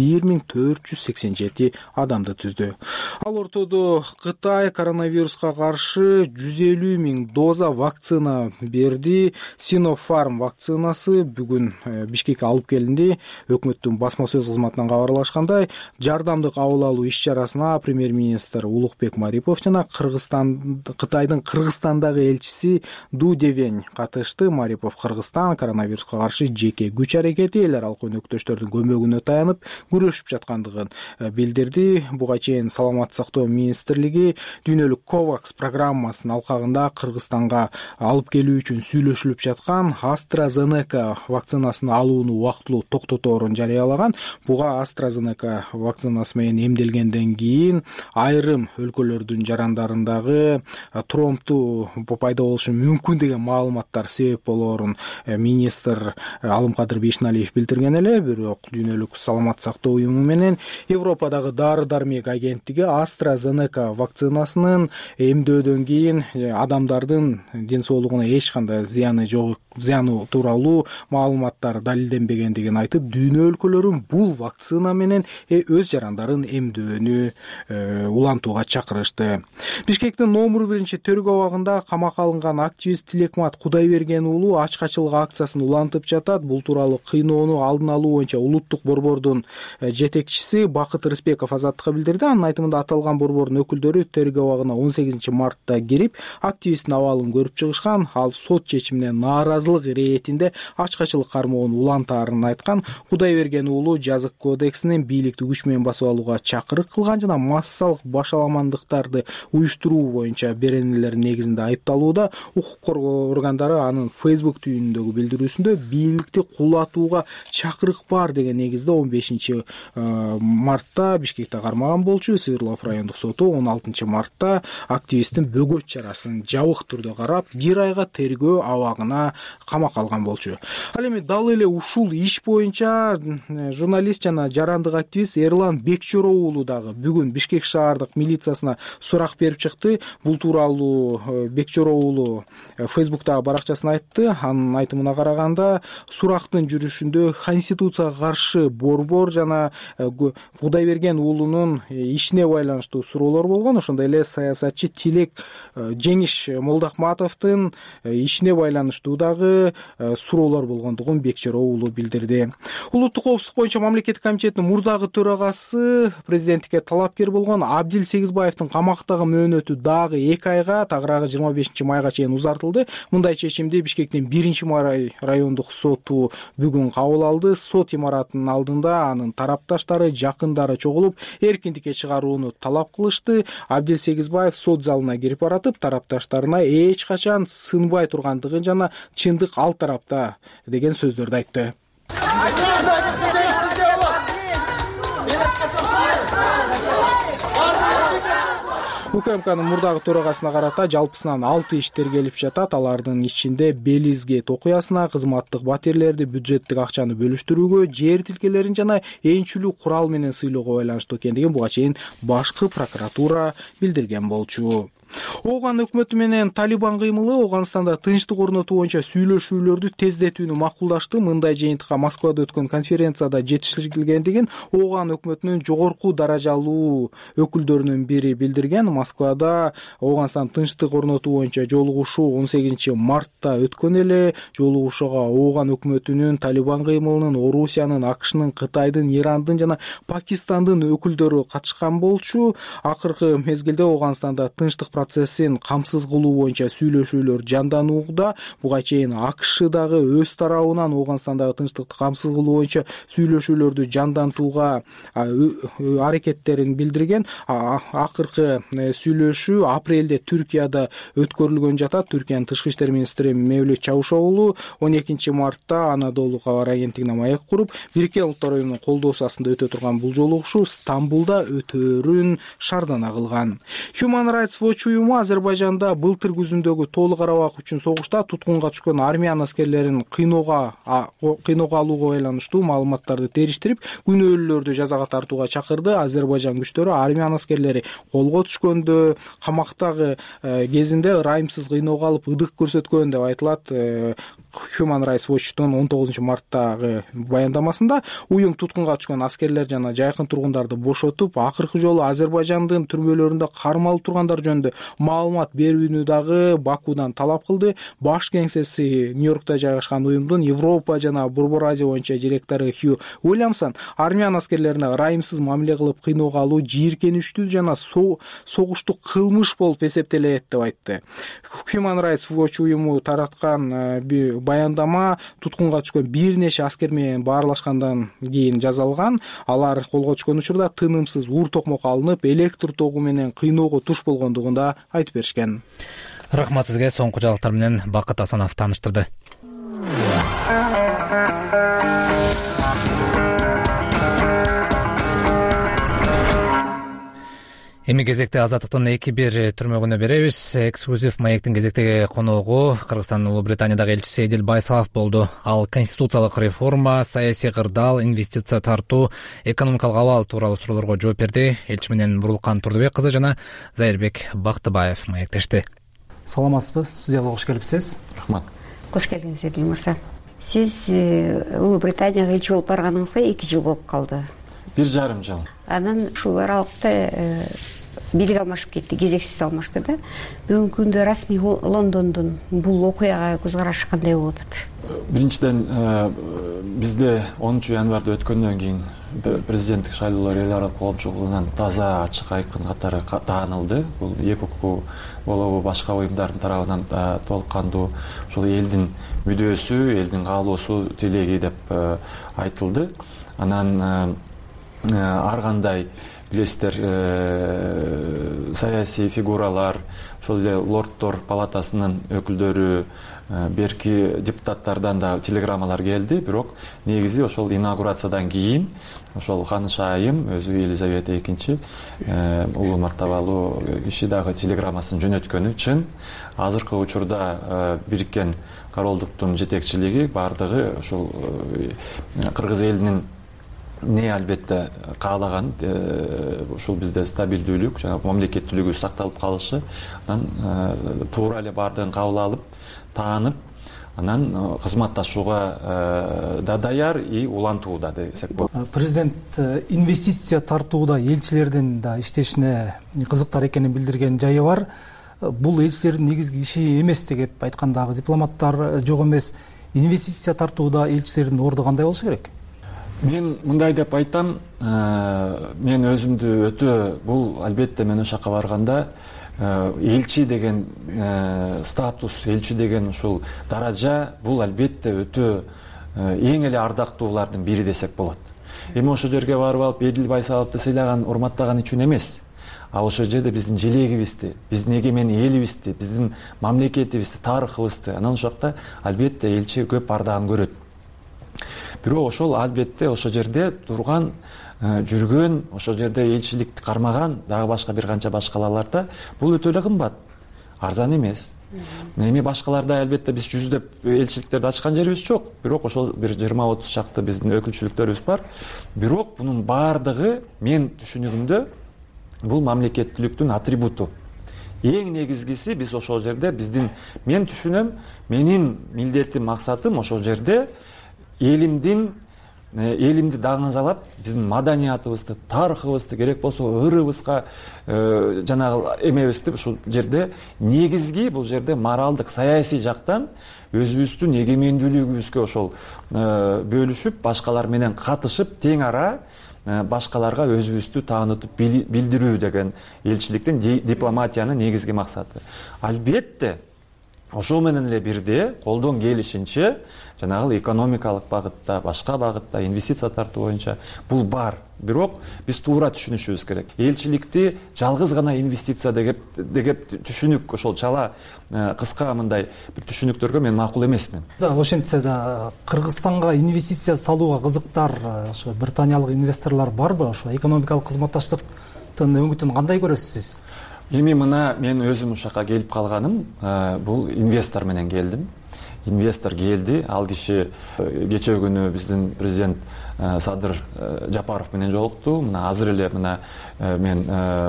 1487 адамды түздү. Ал ортодо Кытай коронавируска каршы 150 000 доза вакцина берди. Sinopharm вакцинасы бүгүн Бишкекке алып келинди. Өкмөттүн басма сөз кызматынан кабарлашкандай, жардамдык абыл алуу иш-чарасына премьер-министр Улукбек Марипов жана Кытайдын Кыргызстандагы элчиси Ду Девень катышты. Марипов Кыргызстан коронавируска каршы жеке күч аракети эл аралык өнөктөштөрдүн көмөгүнө таянып күрөшүп жаткандыгын билдирди. Буга чейин саламаттык сактоо министрлиги дүйнөлүк COVAX программасынын алкагында Кыргызстанга алып келүү үчүн сүйлөшүлүп жаткан AstraZeneca вакцинасын алууну убактылуу токтоторун жарыялаган. Буга AstraZeneca вакцинасы менен эмделгенден кийин айрым өлкөлөрдүн жарандарындагы тромбтуу пайда болушу мүмкүн деген маалыматтар себеп болоорун министр Алымкадыр Бейшеналиев билдирген эле. Бирок дүйнөлүк саламаттык сактоо уюму менен Европадагы дары-дармек агенттиги AstraZeneca вакцинасынын эмдөөдөн кийин адамдардын ден соолугуна эч кандай зыяны жок, зыяны тууралуу маалыматтар далилденбегендигин айтып, дүйнө өлкөлөрүн бул вакцина менен өз жарандарын эмдөөнү улантууга чакырышты. Бишкектин номер 1 тергөө абагында камакка алынган активист Тилекмат Кудайберген уулу ачкачылык акциясын улантып жатат. Бул тууралуу кыйноону алдын алуу боюнча улуттук борбордун жетекчиси Бакыт Рыспеков Азаттыкка билдирди. Анын айтымында аталган борбордун өкүлдөрү тергөө абагына 18 мартта кирип, активисттин абалын көрүп чыгышкан. Ал сот чечимине нааразылык иретинде ачкачылык кармоонун улантаарын айткан. Кудайберген уулу жазык кодексинин бийликти күч менен басып алууга чакырык кылган жана массалык башаламандыктарды уюштуруу боюнча беренелер негизинде айыпталууда. Укук коргоо органдары анын Facebook түйүнүндөгү билдирүүсүндө бийликти кулатууга чакырык бар деген негизде 15 мартта Бишкекте кармаган болчу. Сыйырлов райондук соту 16 мартта активисттин бөгөт чарасын жабык түрдө карап 1 айга тергөө абагына камакка алган болчу. Ал эми дал эле ушул иш боюнча журналист жана жарандык активист Эрлан Бекчороо дагы бүгүн Бишкек шаардык милициясына сурак берип чыкты. Бул тууралуу Бекчороо Facebook'тагы баракчасына айтты. Анын айтымына караганда сурактын жүрүшүндө конституцияга каршы борбор жана Кудайберген уулунун ишине байланыштуу суроолор болгон. Ошондой эле саясатчы Тилек Жеңиш Молдахматовдун ишине байланыштуу дагы суроолор болгондугун Бекчороо уулу билдирди. Улуттук коопсуздук боюнча мамлекеттик комитеттин мурдагы төрагасы президенттикке талапкер болгон Абдил Сегизбаевдин камактагы мөөнөтү дагы 2 айга, тагыраагы 25 майга чейин узартылды. Мындай чечимди Бишкектин 1-май райондук соту бүгүн кабыл алды. Сот имаратынын алдында анын тарапташтары, жакындары чогулуп, эркиндикке чыгарууну талап кылышты. Абдил Сегизбаев сот залына кирип баратып, тарапташтарына эч качан сынбай тургандыгын жана чындык ал тарапта деген сөздөрдү айтты. УКМКнын мурдагы төрагасына карата жалпысынан 6 иш тергелип жатат. Алардын ичинде Белизгейт окуясына, кызматтык батирлерди бюджеттик акчаны бөлүштүрүүгө, жер тилкелерин жана энчилүү курал менен сыйлоого байланыштуу экендигин буга чейин башкы прокуратура билдирген болчу. Ооган өкмөтү менен Талибан кыймылы Ооганстанда тынчтык орнотуу боюнча сүйлөшүүлөрдү тездетүүнү макулдашты. Мындай жыйынтыкка Москвада өткөн конференцияда жетишилгендигин Ооган өкмөтүнүн жогорку даражалуу өкүлдөрүнүн бири билдирген. Москвада Ооганстан тынчтык орнотуу боюнча жолугушуу 18 мартта өткөн эле. Жолугушууга Ооган өкмөтүнүн, Талибан кыймылынын, Орусиянын, АКШнын, Кытайдын, Ирандын жана Пакистандын өкүлдөрү катышкан болчу. Акыркы мезгилде Ооганстанда тынчтык процессин камсыз кылуу боюнча сүйлөшүүлөр жанданууда. Буга чейин АКШ дагы өз тарабынан Ооганстандагы тынчтыкты камсыз кылуу боюнча сүйлөшүүлөрдү жандантууга аракеттерин билдирген. Акыркы сүйлөшүү апрелде Түркияда өткөрүлгөн жатат. Түркиянын тышкы иштер министри Мевлют Чавушоглу 12 мартта Анадолу кабар агенттигине маек куруп, Бириккен Улуттар уюмунун колдоосу астында өтө турган бул жолугушуу Стамбулда өтөөрүн шаардана кылган. Human Rights Watch уюму Азербайжанда былтыр күзүндөгү Тоолу Карабак үчүн согушта туткунга түшкөн армян аскерлерин кыйноого алууга байланыштуу маалыматтарды териштирип, күнөөлүүлөрдү жазага тартууга чакырды. Азербайжан күчтөрү армян аскерлери колго түшкөндө, камактагы кезинде ырайымсыз кыйноого алып ыдык көрсөткөн деп айтылат. Human Rights Watch'тун 19 марттагы баяндамасында уюм туткунга түшкөн аскерлер жана жайкын тургундарды бошотуп, акыркы жолу Азербайжандын түрмөлөрүндө кармалып тургандар жөнүндө маалымат берүүнү дагы Бакудан талап кылды. Баш кеңсеси Нью-Йоркто жайгашкан уюмдун Европа жана Борбор Азия боюнча директору Хью Уильямсон армян аскерлерине ырайымсыз мамиле кылып кыйноого алуу жийиркеничтүү жана согуштук кылмыш болуп эсептелет деп айтты. Human Rights Watch уюму тараткан баяндама туткунга түшкөн бир нече аскер менен баарлашкандан кийин жасалган. Алар колго түшкөн учурда тынымсыз уур токмок алынып, электр тогу менен кыйноого туш болгондугун да айтып беришкен. Рахмат сизге. Соңку жаңылыктар менен Бакыт Асанов тааныштырды. Эми кезекте Азаттыктын 2-1 түрмөгүнө беребиз. Эксклюзив маектин кезектеги коногу Кыргызстандын Улуу Британиядагы элчиси Эдил Байсалов болду. Ал конституциялык реформа, саясий кырдаал, инвестиция тартуу, экономикалык абал тууралуу суроолорго жооп берди. Элчи менен Бурлукан Турдубек кызы жана Зайырбек Бактыбаев маектешти. Саламатсызбы? Студияга кош келипсиз. Рахмат. Кош келдиңиз Эдил мырза. Сиз Улуу Британияга элчи болуп барганыңызга 2 жыл болуп калды. 1,5 жыл. Анан ушул аралыкта бийлик алмашып кетти, кезексиз алмашты да. Бүгүнкү күндө расмий Лондондун бул окуяга көз карашы кандай болуп атат? Биринчиден бизде 10 январда өткөндөн кийин президенттик шайлоолор эл аралык коомчулугунан таза, ачык, айкын катары таанылды. Бул эки укук болобу башка уюмдардын тарабынан толук кандуу ушул элдин мүдөөсү, элдин каалоосу, тилеги деп айтылды. Анан ар кандай билесиздер, саясий фигуралар, ошол эле лорддор палатасынын өкүлдөрү, берки депутаттардан да телеграммалар келди. Бирок негизи ошол инаугурациядан кийин ошол ханыш айым өзү Елизавета экинчи улуу мартабалуу киши дагы телеграммасын жөнөткөнү чын. Азыркы учурда бириккен королдуктун жетекчилиги баардыгы ушул кыргыз элинин не албетте каалаган ушул бизде стабилдүүлүк жана мамлекеттүүлүгү сакталып калышы, анан туура эле баардыгын кабыл алып, таанып, анан кызматташууга да даяр и улантууда десек болот. Президент инвестиция тартууда элчилердин да иштешине кызыктар экенин билдирген жайы бар. Бул элчилердин негизги иши эмес деп айткандагы дипломаттар жок эмес. Инвестиция тартууда элчилердин орду кандай болушу керек? Мен мындай деп айтам, мен өзүмдү өтө, бул албетте мен ошол жака барганда элчи деген статус, элчи деген ушул даража, бул албетте өтө эң эле ардактуулардын бири десек болот. Эми ошол жерге барып алып, Эдил Байсаловду сыйлаган, урматтаган үчүн эмес. А ошол жерде биздин желегибизди, биздин эгемендик элибизди, биздин мамлекетибизди, тарыхыбызды, анан ошол жакта албетте элчи көп ардагын көрөт. Бирок ошол албетте ошол жерде турган, жүргөн, ошол жерде элчиликти кармаган дагы башка бир канча башкаларда бул өтө эле кымбат, арзан эмес. Эми башкаларда албетте биз жүздөп элчиликтерди ачкан жерибиз жок, бирок ошол бир 20-30 чакты биздин өкүлчүлүктөрүбүз бар. Бирок бунун баардыгы мен түшүнүгүмдө бул мамлекеттүүлүктүн атрибуту. Эң негизгиси биз ошол жерде мен түшүнөм, менин милдетим, максатым ошол жерде элимди даңазалап, биздин маданиятыбызды, тарыхыбызды, керек болсо ырыбызга жанагы эмебизди ушул жерде негизги, бул жерде моралдык, саясий жактан өзүбүздүн эгемендүүлүгүбүзгө ошол бөлүшүп, башкалар менен катышып, тең ара башкаларга өзүбүздү таанытып билдирүү деген элчиликтин, дипломатиянын негизги максаты. Албетте ошол менен эле бирде колдон келишинче жанагы экономикалык багытта, башка багытта инвестиция тартуу боюнча бул бар. Бирок биз туура түшүнүшүбүз керек. Элчиликти жалгыз гана инвестиция деп түшүнүк, ошол чала кыска мындай бир түшүнүктөргө мен макул эмесмин. Ошентсе да Кыргызстанга инвестиция салууга кызыктар ошо британиялык инвесторлор барбы? Ошо экономикалык кызматташтыктын өңүтүн кандай көрөсүз? Эми мына мен өзүм ушул жака келип калганым, бул инвестор менен келдим. Инвестор келди, ал киши кечээ күнү биздин президент Садыр Жапаров менен жолукту. Мына азыр эле мына мен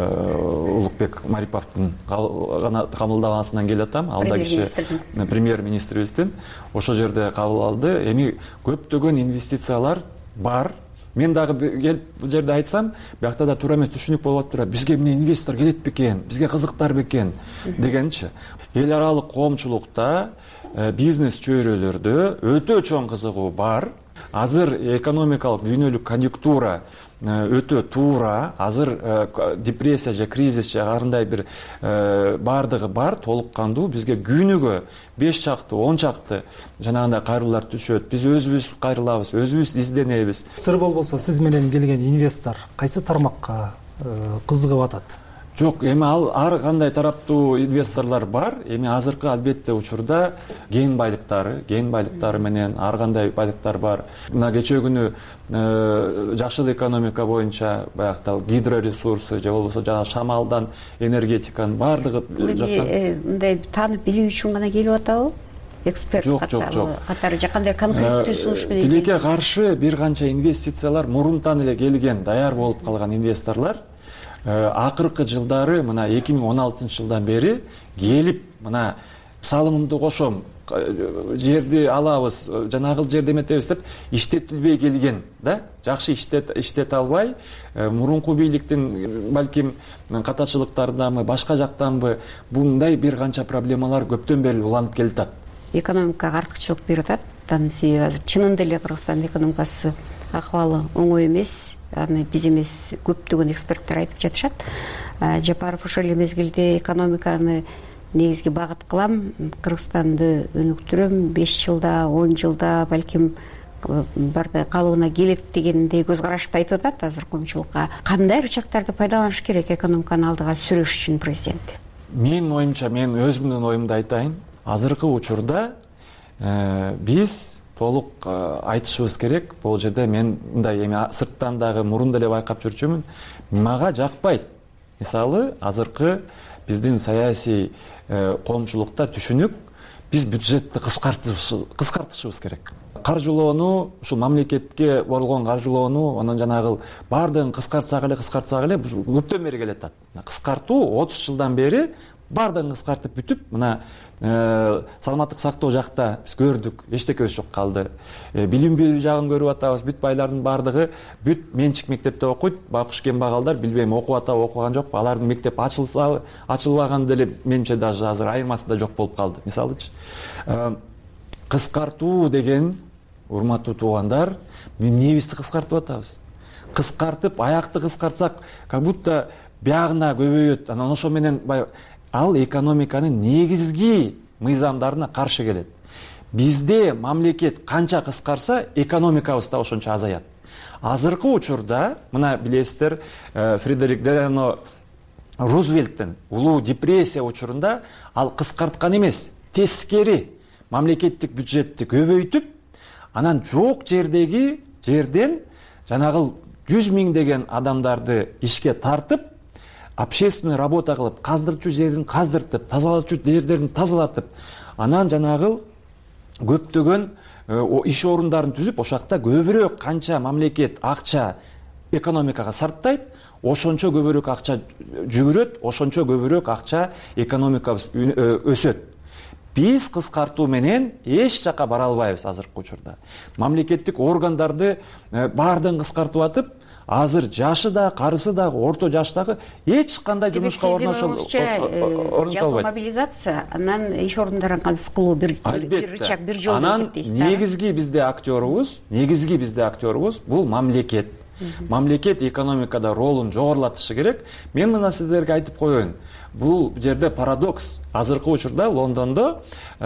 Улукбек Мариповдун камылдамасынан келип атам. Ал да киши премьер-министрибиздин ошол жерде кабыл алды. Эми көптөгөн инвестициялар бар. Мен дагы келип бул жерде айтсам, биякта да туура эмес түшүнүк болуп атат. Бизге эмне инвестор келет бекен, бизге кызыктар бекен дегенчи. Эл аралык коомчулукта, бизнес чөйрөлөрдө өтө чоң кызыгуу бар. Азыр экономикалык дүйнөлүк конъюнктура өтө туура, азыр депрессия же кризис же кандай бир баардыгы бар, толук кандуу. Бизге күнүгө 5 чакты, 10 чакты жанагындай кайрылуулар түшөт. Биз өзүбүз кайрылабыз, өзүбүз изденебиз. Сыр болбосо сиз менен келген инвестор кайсы тармакка кызыгып атат? Жок, эми ар кандай тараптуу инвесторлор бар. Эми азыркы албетте учурда кен байлыктары менен ар кандай байлыктар бар. Мына кечээ күнү жашыл экономика боюнча баягы гидроресурсы же болбосо жана шамалдан энергетиканын баардыгы жактан мындай таанып билүү үчүн гана келип атабы? Эксперт катары же кандай конкреттүү сунуш менен? Тилекке каршы бир канча инвестициялар мурунтан эле келген, даяр болуп калган инвесторлор акыркы жылдары мына 2016 жылдан бери келип, мына салымымды кошом, жерди алабыз, жанагыл жерди эметебиз деп иштетилбей келген, да? Жакшы иштете албай, мурунку бийликтин балким катачылыктарынданбы, башка жактанбы мындай бир канча проблемалар көптөн бери уланып келатат. Экономикага артыкчылык берип атат. Анын себеби чынында эле Кыргызстандын экономикасы акыбалы оңой эмес. Аны биз эмес, көптөгөн эксперттер айтып жатышат. Жапаров ошол эле мезгилде экономиканы негизги багыт кылам, Кыргызстанды өнүктүрөм, 5 жылда, 10 жылда балким барды калыбына келет дегендей көз карашты айтып атат азыр коомчулукка. Кандай рычагтарды пайдаланыш керек экономиканы алдыга сүрүш үчүн президент? Менин оюмча, мен өзүмдүн оюмду айтайын. Азыркы учурда биз толук айтышыбыз керек. Бул жерде мен мындай эми сырттан дагы мурун деле байкап жүрчүмүн. Мага жакпайт. Мисалы, азыркы биздин саясий коомчулукта түшүнүк биз бюджетти кыскартышыбыз керек. Каржылоону, ушул мамлекетке болгон каржылоону, анан жанагы баардыгын кыскартсак эле көптөн бери келатат. Кыскартуу 30 жылдан бери баардыгын кыскартып бүтүп, мына саламаттык сактоо жакта биз көрдүк, эчтекебиз жок калды. Билим берүү жагын көрүп атабыз, бүт байлардын баардыгы бүт менчик мектепте окуйт, бакыш кембагалдар билбейм окуп атабы, окуган жокпу, алардын мектеп ачылбаган деле менимче даже азыр айырмасы да жок болуп калды. Мисалычы, кыскартуу деген, урматтуу туугандар, эмнебизди кыскартып атабыз? Кыскартып, аякты кыскартсак, как будто биягына көбөйөт. Анан ошо менен ал экономиканын негизги мыйзамдарына каршы келет. Бизде мамлекет канча кыскарса, экономикабыз да ошончо азаят. Азыркы учурда, мына билесиздер, Фредерик Делано Рузвельттин улуу депрессия учурунда ал кыскарткан эмес, тескери мамлекеттик бюджетти көбөйтүп, анан жок жерден жанагы 100 миңдеген адамдарды ишке тартып, общественный работа кылып, каздырчу жерин каздыртып, тазалачу жерлерин тазалатып, анан жанагы көптөгөн иш орундарын түзүп, ошакта көбүрөөк канча мамлекет акча экономикага сарптайт, ошончо көбүрөөк акча жүгүрөт, ошончо көбүрөөк акча экономикабыз өсөт. Биз кыскартуу менен эч жака бара албайбыз азыркы учурда. Мамлекеттик органдарды баардыгын кыскартып атып, азыр жашы да, карысы да, орто жаштагы эч кандай жумушка орнотулбайт. Жалпы мобилизация, анан иш орундарын кабыз кылуу бир рычаг, бир жол эсептейсиз. Анан негизги бизде актерубуз бул мамлекет. Мамлекет экономикада ролун жогорулатышы керек. Мен мына сиздерге айтып коеюн. Бул жерде парадокс. Азыркы учурда Лондондо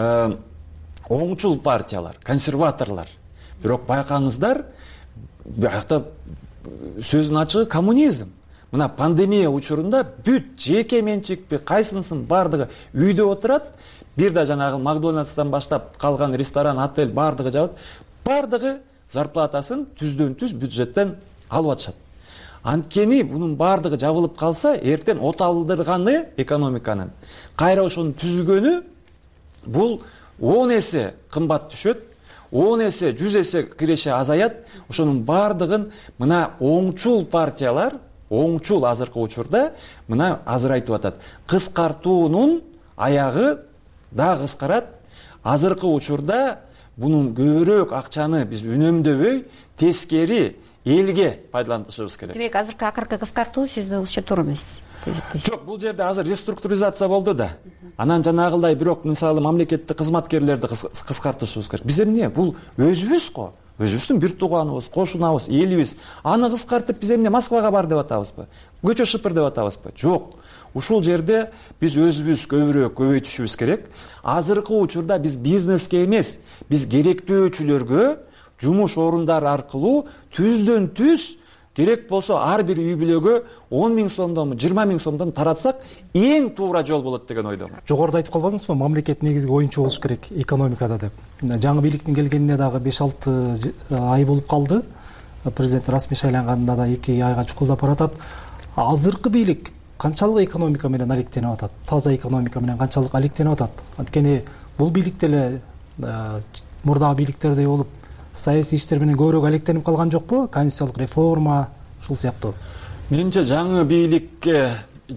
оңчул партиялар, консерваторлар. Бирок байкаңыздар, бuyakta сөзүн ачыгы коммунизм. Мына пандемия учурунда бүт жеке менчикпи, кайсынысын бардыгы үйдө отурат, бир да жанагы Макдональдстан баштап калган ресторан, отель бардыгы жабыт. Бардыгы зарплатасын түздөн-түз бюджеттен алып атышат. Анткени бунун бардыгы жабылып калса, эртең оталдырганы экономиканын, кайра ошону түзгөнү бул 10 эсе кымбат түшөт, 10 эсе, 100 эсе киреше азаят. Ошонун бардыгын мына оңчул партиялар, оңчул азыркы учурда мына азыр айтып атат. Кыскартуунун аягы да кыскарат. Азыркы учурда бунун көбүрөөк акчаны биз үнөмдөбөй, тескери элге пайдаланышыбыз керек. Демек, азыркы акыркы кыскартуу сизде ушча туура эмес. Жок, бул жерде азыр реструктуризация болду да. Анан жанагылдай бирок мисалы мамлекеттик кызматкерлерди кыскартышыбыз керек. Биз эмне? Бул өзүбүз го. Өзүбүздүн бир тууганыбыз, кошунабыз, элибиз. Аны кыскартып биз эмне Москвага бар деп атабызбы? Көчө шыпыр деп атабызбы? Жок. Ушул жерде биз өзүбүз көбөйтүшүбүз керек. Азыркы учурда биз бизнеске эмес, биз керектөөчүлөргө жумуш орундары аркылуу түздөн түз керек болсо ар бир үй бүлөгө 10 миң сомдон, 20 миң сомдон таратсак, эң туура жол болот деген ойдомун. Жогоруда айтып калбадыңызбы, мамлекет негизги оюнчу болуш керек экономикада деп. Жаңы бийликтин келгенине дагы 5-6 ай болуп калды. Президент расмий шайланганында да 2 айга чукулдап баратат. Азыркы бийлик канчалык экономика менен алектенип атат? Таза экономика менен канчалык алектенип атат? Анткени бул бийлик деле мурдагы бийликтердей болуп саясий иштер менен көбүрөөк алектенип калган жокпу? Конституциялык реформа ушул сыяктуу. Менимче жаңы бийликке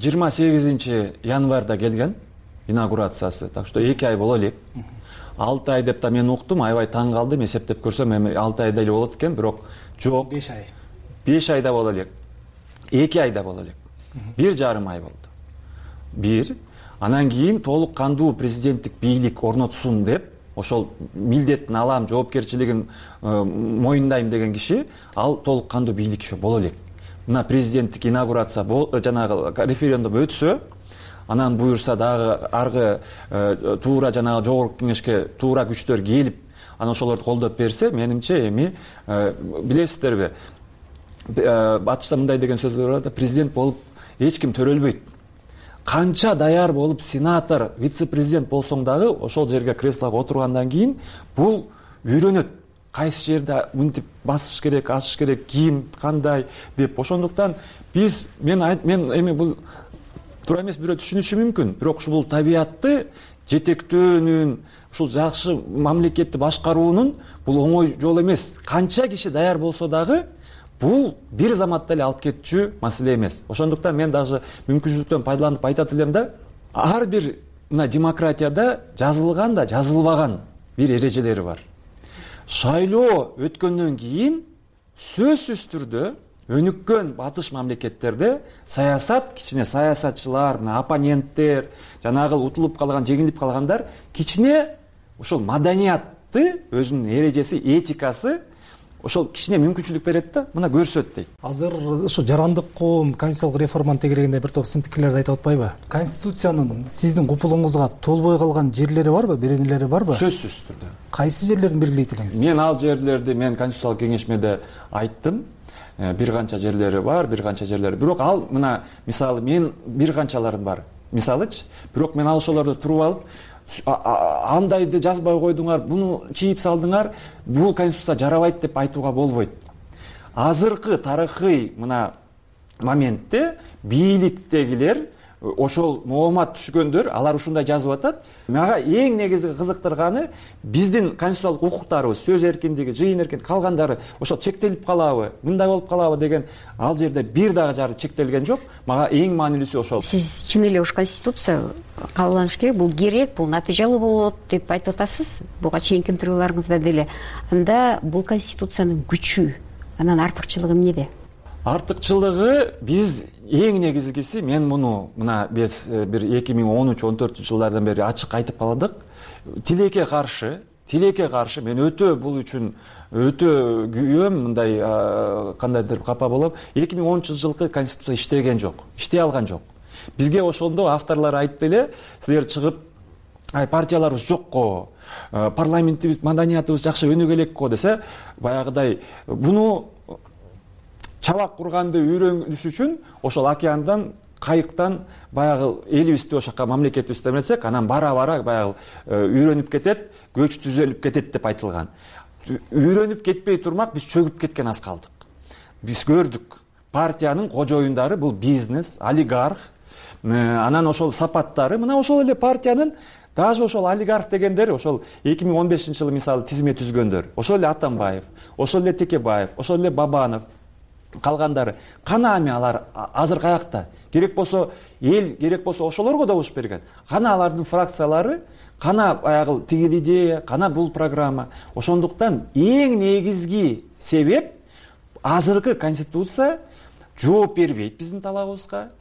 28 январда келген инаугурациясы. Так что 2 ай боло элек. 6 ай деп да мен уктум, аябай таң калдым. Эсептеп көрсөм эми 6 айда эле болот экен, бирок жок. 5 ай. 5 айда боло элек. 2 айда боло элек. 1,5 ай болду. Бир. Анан кийин толук кандуу президенттик бийлик орнотсун деп, ошол милдеттин алам, жоопкерчилигин моюндайм деген киши, ал толук кандуу бийлик ошо боло элек. Мына президенттик инаугурация жанагы референдум өтсө, анан буюрса дагы аргы туура жанагы жогорку кеңешке туура күчтөр келип, анан ошолорду колдоп берсе, менимче эми билесиздерби, батышта мындай деген сөздөр бар да, президент болуп эч ким төрөлбөйт. Канча даяр болуп сенатор, вице-президент болсоң дагы ошол жерге креслого отургандан кийин бул үйрөнөт. Кайсы жерде мынтип басыш керек, ашыш керек, ким кандай деп. Ошондуктан мен эми бул туура эмес бирөө түшүнүшү мүмкүн, бирок ушул табиятты жетектөөнүн, ушул жакшы мамлекетти башкаруунун бул оңой жол эмес. Канча киши даяр болсо дагы бул бир заматта эле алып кетчү маселе эмес. Ошондуктан мен дагы мүмкүнчүлүктөн пайдаланып айтат элем да, ар бир мына демократияда жазылган да жазылбаган бир эрежелери бар. Шайлоо өткөндөн кийин сөзсүз түрдө өнүккөн батыш мамлекеттерде саясат, кичине саясатчылар, оппоненттер, жанагы утулуп калган, жеңилип калгандар кичине ошол маданиятты, өзүнүн эрежеси, этикасы ошол кичине мүмкүнчүлүк берет да, мына көрсөт дейт. Азыр ушу жарандык коом конституциялык реформаны тегерегенде бир топ сын пикирлерди айтып атпайбы? Конституциянын сиздин купулуңузга толбой калган жерлери барбы, беренелери барбы? Сөзсүз түрдө. Кайсы жерлерин белгилейт элеңиз? Мен ал жерлерди конституциялык кеңешмеде айттым. Бир канча жерлери бар, бир канча жерлери. Бирок ал мына мисалы мен бир канчаларын бар. Мисалычы, бирок мен ошолорду туруп алып, андайды жазбай койдуңар, буну чийип салдыңар, бул конституция жарабайт деп айтууга болбойт. Азыркы тарыхый мына моментте бийликтегилер, ошол моомат түшкөндөр, алар ушундай жазып атат. Мага эң негизги кызыктырганы биздин конституциялык укуктарыбыз, сөз эркиндиги, жыйын эркиндиги калгандары ошол чектелип калабы, мындай болуп калабы деген ал жерде бир дагы жары чектелген жок. Мага эң маанилүүсү ошол. Сиз чын эле ушу конституция кабылданыш керек, бул керек, бул натыйжалуу болот деп айтып атасыз. Буга чейинки интервьюларыңызда деле. Анда бул конституциянын күчү, анан артыкчылыгы эмнеде? Артыкчылыгы биз эң негизгиси, мен муну мына биз бир 2013-14 жылдардан бери ачык айтып калдык. Тилекке каршы мен өтө бул үчүн өтө күйөм, мындай кандайдыр капа болом. 2013 жылкы конституция иштеген жок, иштей алган жок. Бизге ошондо авторлор айтты эле, силер чыгып, партияларыбыз жокко, парламентибиз, маданиятыбыз жакшы өнүгө элекко десе, баягыдай буну чабак курганды үйрөнүш үчүн ошол океандан, кайыктан баягы элибизди ошока, мамлекетибизди эметсек, анан бара-бара баягы үйрөнүп кетет, көч түзөлүп кетет деп айтылган. Үйрөнүп кетпей турмак биз чөгүп кеткен аз калдык. Биз көрдүк, партиянын кожоюндары бул бизнес, олигарх, анан ошол сапаттары, мына ошол эле партиянын даже ошол олигарх дегендер, ошол 2015 жылы мисалы тизме түзгөндөр, ошол эле Атамбаев, ошол эле Текебаев, ошол эле Бабанов, калгандары. Кана ами алар азыр каякта? Керек болсо эл, керек болсо ошолорго добуш берген. Кана алардын фракциялары, кана баягы тигил идея, кана бул программа. Ошондуктан эң негизги себеп азыркы конституция жооп бербейт биздин талабыбызга.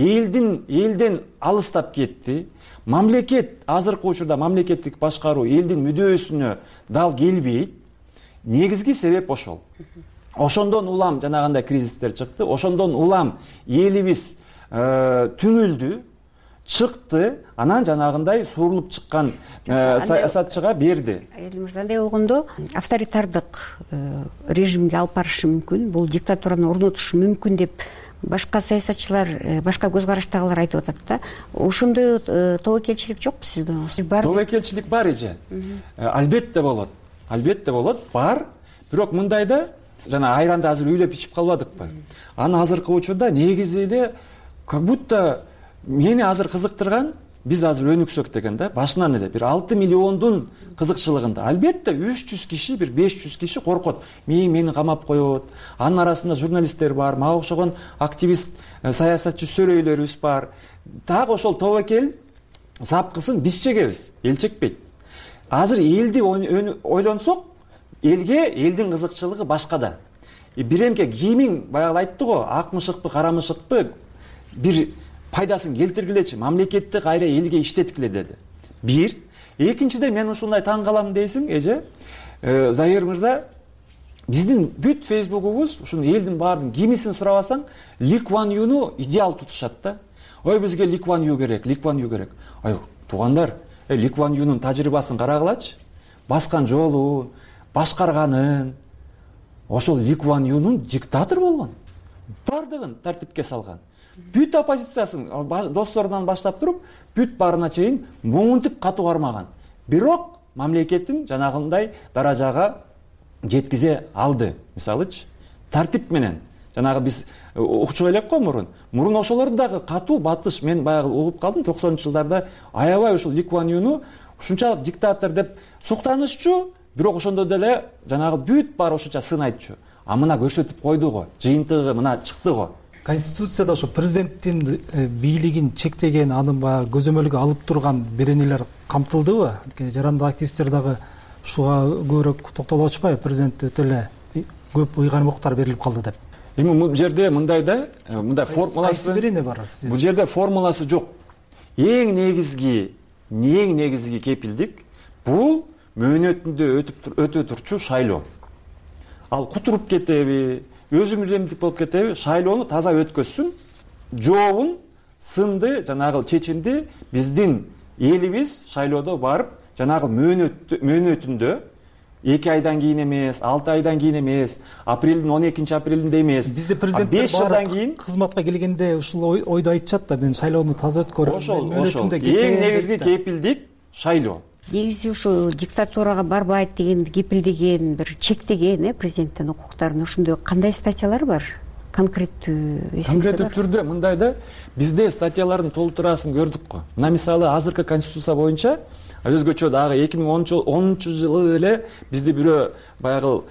Элден алыстап кетти. Мамлекет азыркы учурда мамлекеттик башкаруу элдин мүдөөсүнө дал келбейт. Негизги себеп ошол. Ошондон улам жанагындай кризистер чыкты. Ошондон улам элибиз түңүлдү, чыкты. Анан жанагындай сурулуп чыккан саясатчыга берди. Элимирза, андай болгондо авторитардык режимге алып барышы мүмкүн, бул диктатураны орнотушу мүмкүн деп башка саясатчылар, башка көз караштагылар айтып атат да. Ошондой тобокелчилик жокпу сизде? Тобокелчилик бар эже. Албетте болот. Албетте болот, бар. Бирок мындайда жана айранды азыр үйлөп ичип калбадыкпы? Аны азыркы учурда негизи эле как будто мени азыр кызыктырган, биз азыр өнүксөк деген да, башынан эле бир 6 миллиондун кызыкчылыгында. Албетте 300 киши, бир 500 киши коркот. Мени камап коет. Анын арасында журналисттер бар, мага окшогон активист, саясатчы сөрөйлөрүбүз бар. Дагы ошол тобокел запкысын биз чегебиз, эл чекпейт. Азыр элди ойлонсок, элдин кызыкчылыгы башкада. Биремке кийимиң баягы айтты го, ак мышыкпы, кара мышыкпы, бир пайдасын келтиргилечи, мамлекетти кайра элге иштеткиле деди. Бир. Экинчиде мен ушундай таң калам дейсиң, эже. Заир мырза, биздин бүт фейсбугубуз, ушун элдин баардын кимисин сурабасаң, Ли Куан Юну идеал тутушат да. Ой, бизге Ли Куан Ю керек, Ли Куан Ю керек. Ай, туугандар, Ли Куан Юнун тажрыйбасын карагылачы. баскан жолун, башкарганын, ошол Ли Куан Юнун диктатор болгон, бардыгын тартипке салган. Бүт оппозициясын досторунан баштап туруп, бүт барына чейин моунтип катуу кармаган. Бирок мамлекетин жанагындай даражага жеткизе алды. Мисалычы, тартип менен. Жанагы биз укчу элек го мурун ошолордун дагы катуу батыш, мен баягы угуп калдым 90-жылдарда аябай ушул Ли Куан Юну ушунчалык диктатор деп суктанышчу, бирок ошондо деле жанагы бүт баары ошонча сынайтчу. А мына көрсөтүп койду го, жыйынтыгы мына чыкты го. Конституцияда ошо президенттин бийлигин чектеген, анын баягы көзөмөлгө алып турган беренелер камтылдыбы? Анткени жарандык активисттер дагы ушуга көбүрөөк токтолуп атышпайбы? Президент өтө эле көп уйганмактар берилип калды деп. Эми бул жерде мындай формуласы берене бар. Бул жерде формуласы жок. Эң негизги кепилдик бул мөөнөтүндө өтө турчу шайлоо. Ал кутуруп кетеби, өзүмүрдемдик болуп кетеби, шайлоону таза өткөзсүн, жообун, сынды, жанагы чечимди биздин элибиз шайлоодо барып, жанагы мөөнөтүндө 2 айдан кийин эмес, 6 айдан кийин эмес, апрелдин 12-апрелинде эмес, бизде президенттер 5 жылдан кийин кызматка келгенде ушул ойду айтышат да, мен шайлоону таза өткөрөм. Ошол эң негизги кепилдик шайлоо. Негизи ушу диктатурага барбайт деген кепилдеген, бир чектеген президенттин укуктарын ошондой кандай статьялар бар? Конкреттүү түрдө мындай да, бизде статьялардын толтурасын көрдүк го. Мына мисалы азыркы конституция боюнча өзгөчө дагы 2010-жылы эле бизди бирөө баягы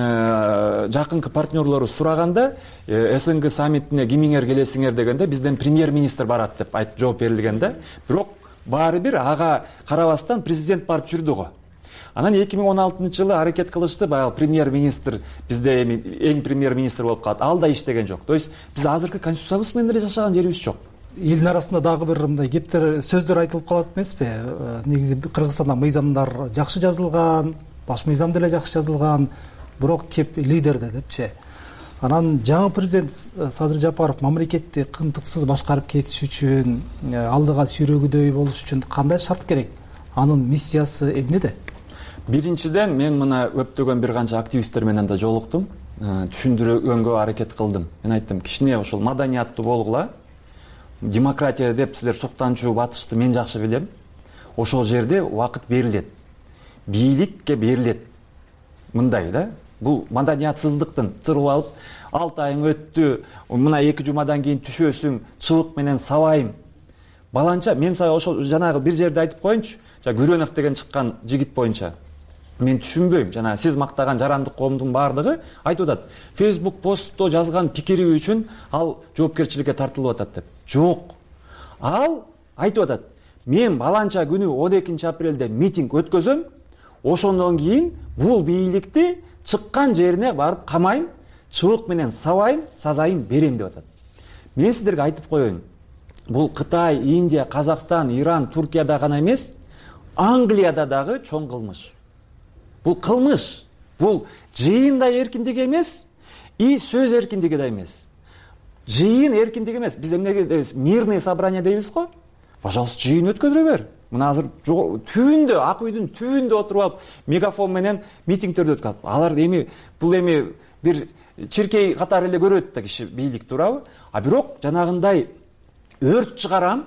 жакынкы партнерлору сураганда, СНГ саммитине кимиңер келесиңер дегенде бизден премьер-министр барат деп айтып жооп берилген да. Бирок баары бир ага карабастан президент барып жүрдү го. Анан 2016-жылы аракет кылышты, баягы премьер-министр бизде эң премьер-министр болуп калат. Ал да иштеген жок. То есть биз азыркы конституциябыз менен эле жашаган жерибиз жок. Элдин арасында дагы бир мындай кептер сөздөр айтылып калат эмеспи? Негизи Кыргызстанда мыйзамдар жакшы жазылган, баш мыйзам деле жакшы жазылган, бирок кеп лидерде депчи. Анан жаңы президент Садыр Жапаров мамлекетти кынтыксыз башкарып кетиш үчүн, алдыга сүйрөгүдөй болуш үчүн кандай шарт керек? Анын миссиясы эмнеде? Биринчиден мен мына көптөгөн бир канча активисттер менен да жолуктум, түшүндүргөнгө аракет кылдым. Мен айттым, кичине ошол маданияттуу болгула. Демократия деп силер суктанчу батышты мен жакшы билем. Ошол жерде убакыт берилет. Бийликке берилет. Мындай да. Бул маданиятсыздыктын тырып алып, 6 айың өттү, мына 2 жумадан кийин түшөсүң, чыбык менен сабайым. Баланча мен сага ошол жанагы бир жерде айтып коеюнчу, Гүрөнов деген чыккан жигит боюнча. Мен түшүнбөйм, жана сиз мактаган жарандык коомдун баардыгы айтып атат. Facebook постто жазган пикири үчүн ал жоопкерчиликке тартылып атат деп. Жок. Ал айтып атат. Мен баланча күнү 12-апрелде митинг өткөзөм. Ошондон кийин бул бийликти чыккан жерине барып камайм, чыбык менен сабайм, сазайым берем деп атат. Мен сиздерге айтып коеюн. Бул Кытай, Индия, Казакстан, Иран, Туркияда гана эмес, Англияда дагы чоң кылмыш. Бул кылмыш. Бул жыйын да эркиндиги эмес, и сөз эркиндиги да эмес. Жыйын эркиндиги эмес. Биз эмнеге дейбиз? Мирный собрание дейбиз го? Пожалуйста, жыйын өткөзүрө бер. Мына азыр түбүндө, Ак үйдүн түбүндө отуруп алып, мегафон менен митингтерди өткөрүп. Алар бул бир чиркей катары эле көрөт да киши бийлик туурабы? А бирок жанагындай өрт чыгарам.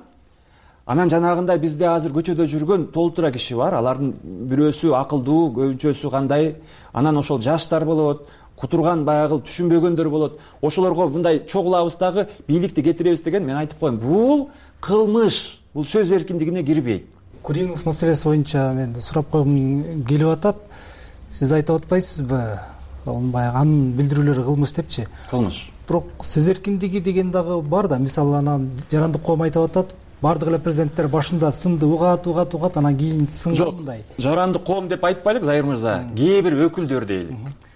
Анан жанагындай бизде азыр көчөдө жүргөн толтура киши бар. Алардын бирөөсү акылдуу, көбүнчөсү кандай? Анан ошол жаштар болот, кутурган баягы түшүнбөгөндөр болот. Ошолорго мындай чогулабыз дагы бийликти кетиребиз деген мен айтып коем. Бул кылмыш. Бул сөз эркиндигине кирбейт. Куримов маселеси боюнча мен сурап койгум келип атат. Сиз айтып атпайсызбы? Баягы анын билдирүүлөрү кылмыш депчи? Кылмыш. Бирок сөз эркиндиги деген дагы бар да. Мисалы анан жарандык коом айтып атат. Бардык эле президенттер башында сынды угат, анан кийин сынгандай. Жарандык коом деп айтпайлык, Зайыр мырза. Кээ бир өкүлдөр дейли.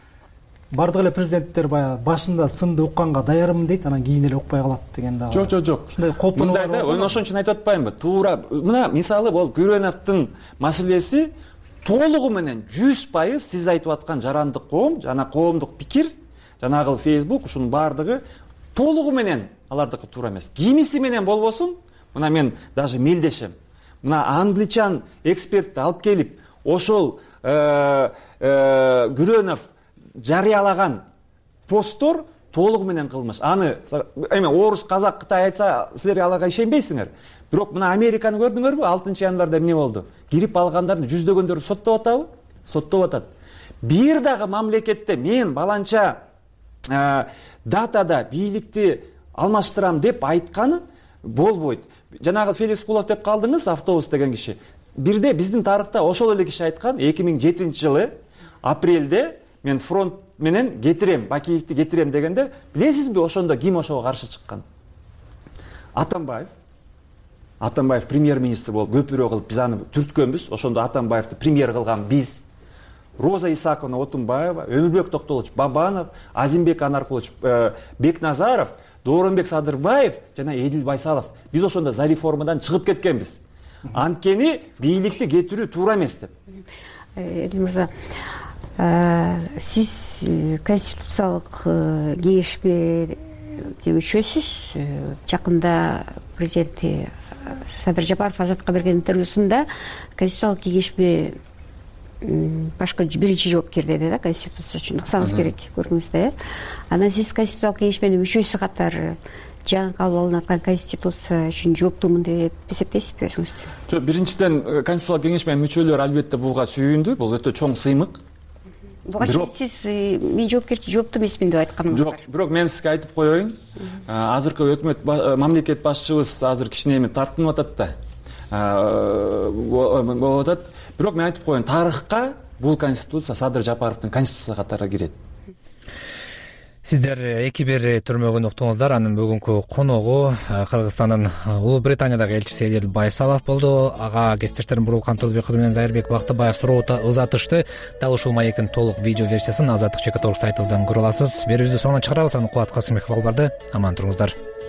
Бардык эле президенттер башында сынды укканга даярмын дейт, анан кийин эле укпай калат деген да. Жок. Ушундай коопунуу бар. Мындай да, ошон үчүн айтып атпаймынбы? Туура. Мына мисалы бол Гүрөновдун маселеси толугу менен 100% сиз айтып аткан жарандык коом, жана коомдук пикир, жанагы Facebook, ушунун баардыгы толугу менен алардыкы туура эмес. Кимиси менен болбосун, мына мен даже мелдешем. Мына англичан экспертти алып келип, ошол Күрөнов жарыялаган посттор толугу менен кылмыш. Аны эме орус, казак, кытай айтса, силер алага ишенбейсиңер. Бирок мына Американы көрдүңөрбү? 6 январда эмне болду? Кирип алгандардын жүздөгөндөрү соттоп атабы? Соттоп атат. Бир дагы мамлекетте мен баланча датада бийликти алмаштырам деп айтканы болбойт. Жанагы Феликс Кулов деп калдыңыз, автобус деген киши. Бирде биздин тарыхта ошол эле киши айткан, 2007-жылы апрелде мен фронт менен кетирем, Бакиевди кетирем дегенде, билесизби ошондо ким ошого каршы чыккан? Атамбаев премьер-министр болуп көпүрө кылып биз аны түрткөнбүз. Ошондо Атамбаевди премьер кылган биз. Роза Исаковна Отунбаева, Өмүрбек Токтолович Бабанов, Азимбек Анаркулович Бекназаров, Дооронбек Садырбаев жана Эдил Байсалов. Биз ошондо за реформадан чыгып кеткенбиз. Анткени бийликти кетирүү туура эмес деп. Эдил мырза, сиз конституциялык кеңешке мүчөсүз. Жакында президенти Садыр Жапаров Азатка берген интервьюсунда конституциялык кеңешпе башкы биринчи жоопкер деди да, конституция үчүн уксаңыз керек көрдүңүз. Анан сиз конституциялык кеңеш менен мүчөсү катары жаңы кабыл алынып аткан конституция үчүн жооптумун деп эсептейсизби өзүңүздү? Жок, биринчиден конституциялык кеңеш менен мүчөлөр албетте буга сүйүндү. Бул өтө чоң сыймык. Буга чейин сиз мен жооптуу эмесмин деп айтканыңыз бар. Жок, бирок мен сизге айтып коеюн. Азыркы өкмөт мамлекет башчыбыз азыр кичине эми тартынып атат да. Болуп атат. Бирок мен айтып коеюн, тарыхка бул конституция Садыр Жапаровдун конституциясы катары кирет. Сиздер эки бир түрмөгүн уктуңуздар. Анын бүгүнкү коногу Кыргызстандын Улуу Британиядагы элчиси Эдил Байсалов болду. Ага кесиптештерим Бурулкан Турдубек кызы менен Зайырбек Бактыбаев суроо узатышты. Дал ушул маектин толук видео версиясын Азаттык ЖК сайтыбыздан көрө аласыз. Берүүбүздү соңуна чыгарабыз. Аны Кубат Касымбеков алып барды. Аман туруңуздар.